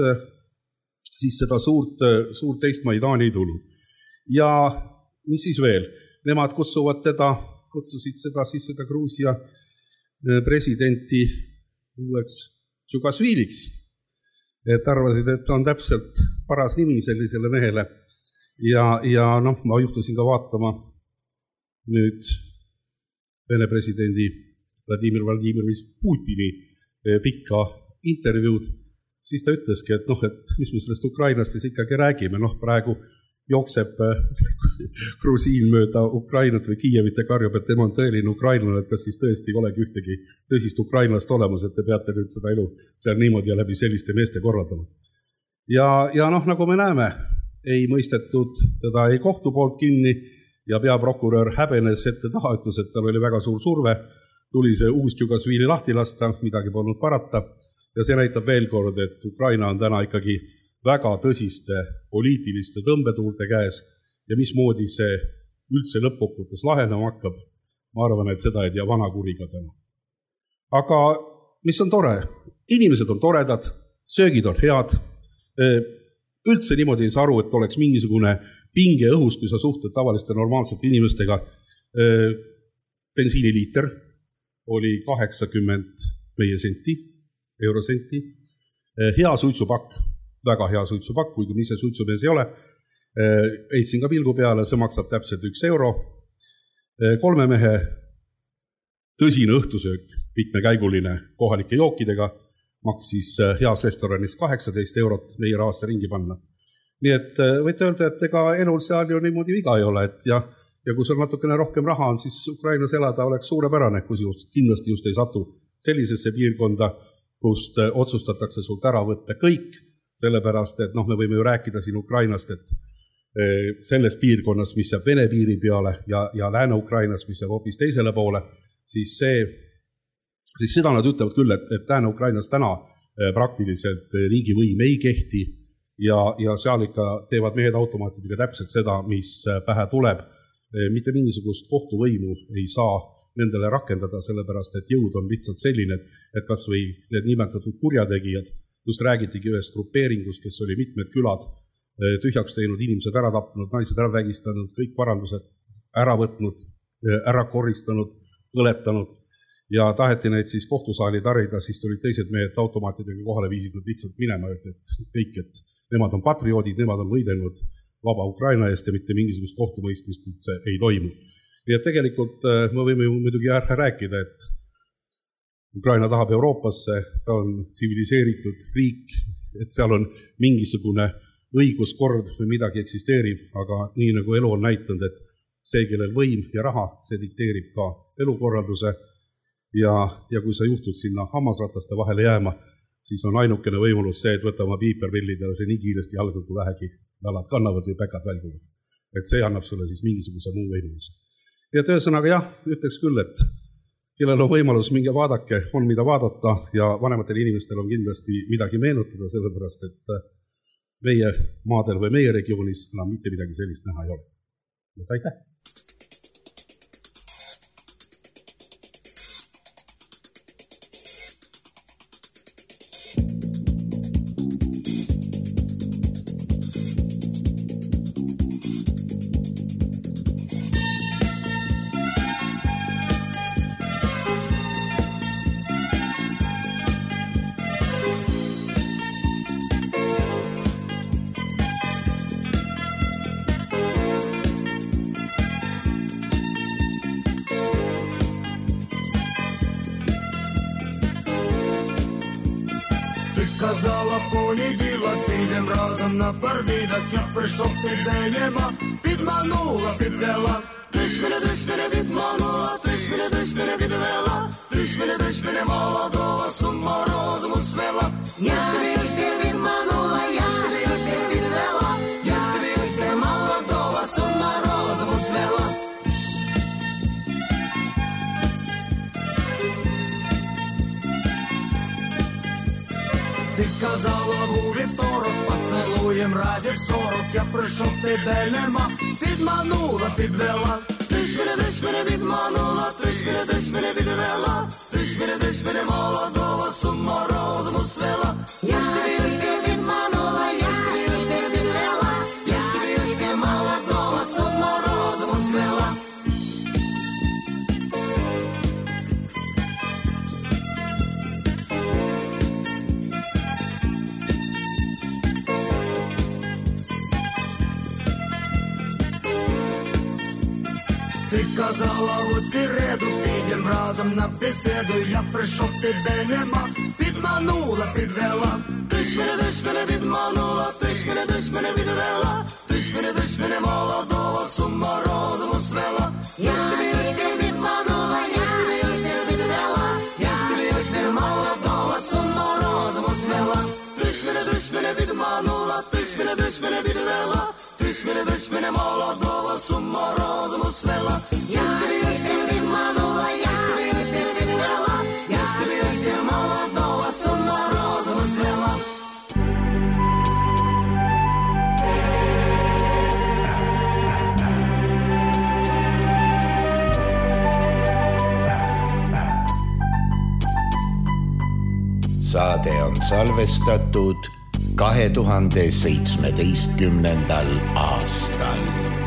siis seda suurt, suurt teist Maidani ei tulnud. Ja mis siis veel? Nemad kutsuvad teda, kutsusid seda siis seda Gruusia presidenti uueks Džugasviliks, et arvasid, et on täpselt paras nimi sellisele mehele ja, ja noh, ma juhtusin ka vaatama nüüd Vene presidendi Vladimir Vladimirovich Putini pikka intervjuud, siis ta ütleski, et noh, et mis me sellest Ukrainast siis ikkagi räägime, noh praegu jookseb Grusiin mööda Ukrainat või Kiievit ja karjub, et tema on tõeline ukrainlane, et kas siis tõesti ei olegi ühtegi tõsist ukrainlast olemas, et te peate nüüd seda elu seal niimoodi ja läbi selliste meeste korraldama. Ja, ja noh, nagu me näeme, ei mõistetud teda ei kohtu poolt kinni ja peaprokurör häbenes ette taha, ütles, et tal oli väga suur surve, tuli see uus Džugasvili lahti lasta, midagi polnud parata ja see näitab veel kord, et Ukraina on täna ikkagi väga tõsiste poliitiliste tõmbetuulte käes ja mismoodi see üldse lõppkokkuvõttes lahenema hakkab, ma arvan, et seda ei tea vana kuriga täna. Aga mis on tore? Inimesed on toredad, söögid on head, üldse niimoodi ei saa aru, et oleks mingisugune pinge õhus, kui sa suhted tavaliste normaalsete inimestega. Bensiiniliiter oli kaheksakümmend meie senti, eurosenti, hea suitsupakk, väga hea suitsupakk, kuigi ise suitsumees ei ole. Eitsin ka pilgu peale, see maksab täpselt üks euro. Kolme mehe tõsine õhtusöök, mitmekäiguline kohalike jookidega, maksis heas restoranis kaheksateist eurot meie rahasse ringi panna. Nii et võite öelda, et ega elul seal ju niimoodi viga ei ole, et ja, ja kui sul natukene rohkem raha on, siis Ukrainas elada oleks suurepärane, kus just, kindlasti just ei satu sellisesse piirkonda, kust otsustatakse sult ära võtta kõik, sellepärast, et noh, me võime ju rääkida siin Ukrainast, et selles piirkonnas, mis jääb Vene piiri peale ja, ja Lääne-Ukrainas, mis jääb hoopis teisele poole, siis see siis seda nad ütlevad küll, et, et Lääne-Ukrainas täna praktiliselt riigivõim ei kehti ja, ja seal ikka teevad mehed automaatidega täpselt seda, mis pähe tuleb. Mitte mingisugust kohtuvõimu ei saa nendele rakendada, sellepärast et jõud on lihtsalt selline, et kas või need nimetatud kurjategijad, just räägitigi ühest grupeeringust, kes oli mitmed külad tühjaks teinud, inimesed ära tapnud, naised ära vägistanud, kõik parandused ära võtnud, ära koristanud, põletanud ja taheti neid siis kohtusaali tarida, siis tulid teised mehed automaatidega kohale viisid nad lihtsalt minema, et kõik, et nemad on patrioodid, nemad on võidelnud vaba Ukraina eest ja mitte mingisugust kohtumõistmist üldse ei toimu. Nii et tegelikult me võime ju muidugi ära rääkida, et Ukraina tahab Euroopasse, ta on tsiviliseeritud riik, et seal on mingisugune õiguskord või midagi eksisteerib, aga nii nagu elu on näitanud, et see, kellel võim ja raha, see dikteerib ka elukorralduse ja, ja kui sa juhtud sinna hammasrataste vahele jääma, siis on ainukene võimalus see, et võtta oma piiperpillid ja see nii kiiresti jalgu, kui vähegi jalad kannavad või päkad välguvad. Et see annab sulle siis mingisuguse muu võimaluse. Ja ühesõnaga jah, ütleks küll, et kellel on võimalus minge vaadake, on mida vaadata ja vanematel inimestel on kindlasti midagi meenutada, sellepärast et meie maadel või meie regioonis enam mitte midagi sellist näha ei ole. Et aitäh! Казала понеділок, підем разом на парбідок. Я прийшов тебе нема, підманула, підвела. Ти ж мене, ти ж мене відманула, ти ж мене, ти ж мене відвела. Ти ж мене, ти ж мене молодого з ума розуму свела. Я ж тебе, я ж тебе відманула, я ж тебе, я ж тебе відвела. Я ж тебе, я ж тебе молодого з ума розуму свела. Ти казала у вівторок, поцелуєм разів сорок. Я прийшов, тебе нема, підманула, підвела. Ти ж мене, ти ж мене відманула, ти ж мене, ти ж мене відвела. Ти ж мене, ти ж мене молодого з ума розуму свела. Я ж тебе, я ж тебе відманула, я ж тебе, я ж тебе відвела. Я ж тебе, я ж тебе молодого з ума розуму свела. Ти казала у середу, підем разом на беседу. Я прийшов, тебе нема, підманула, підвела. Ти ж мене, ти ж мене відманула, ти ж мене, ти ж мене відвела. Ти ж мене, ти ж мене молодого з ума розуму свела. Я ж тебе, я ж тебе відманула, я ж тебе, я ж тебе відвела. Я ж тебе, я ж тебе молодого з ума розуму свела. Ти ж мене, ти ж мене відманула, ти ж мене, ти ж мене відвела. Ти ж мене, ти ж мене молодого з ума розуму свела. Я ж тебе, я ж тебе відманула, я ж тебе, я ж тебе відвела. Я ж тебе, я ж тебе молодого з ума розуму свела. Saade on salvestatud kahe tuhande seitsmeteistkümnendal aastal.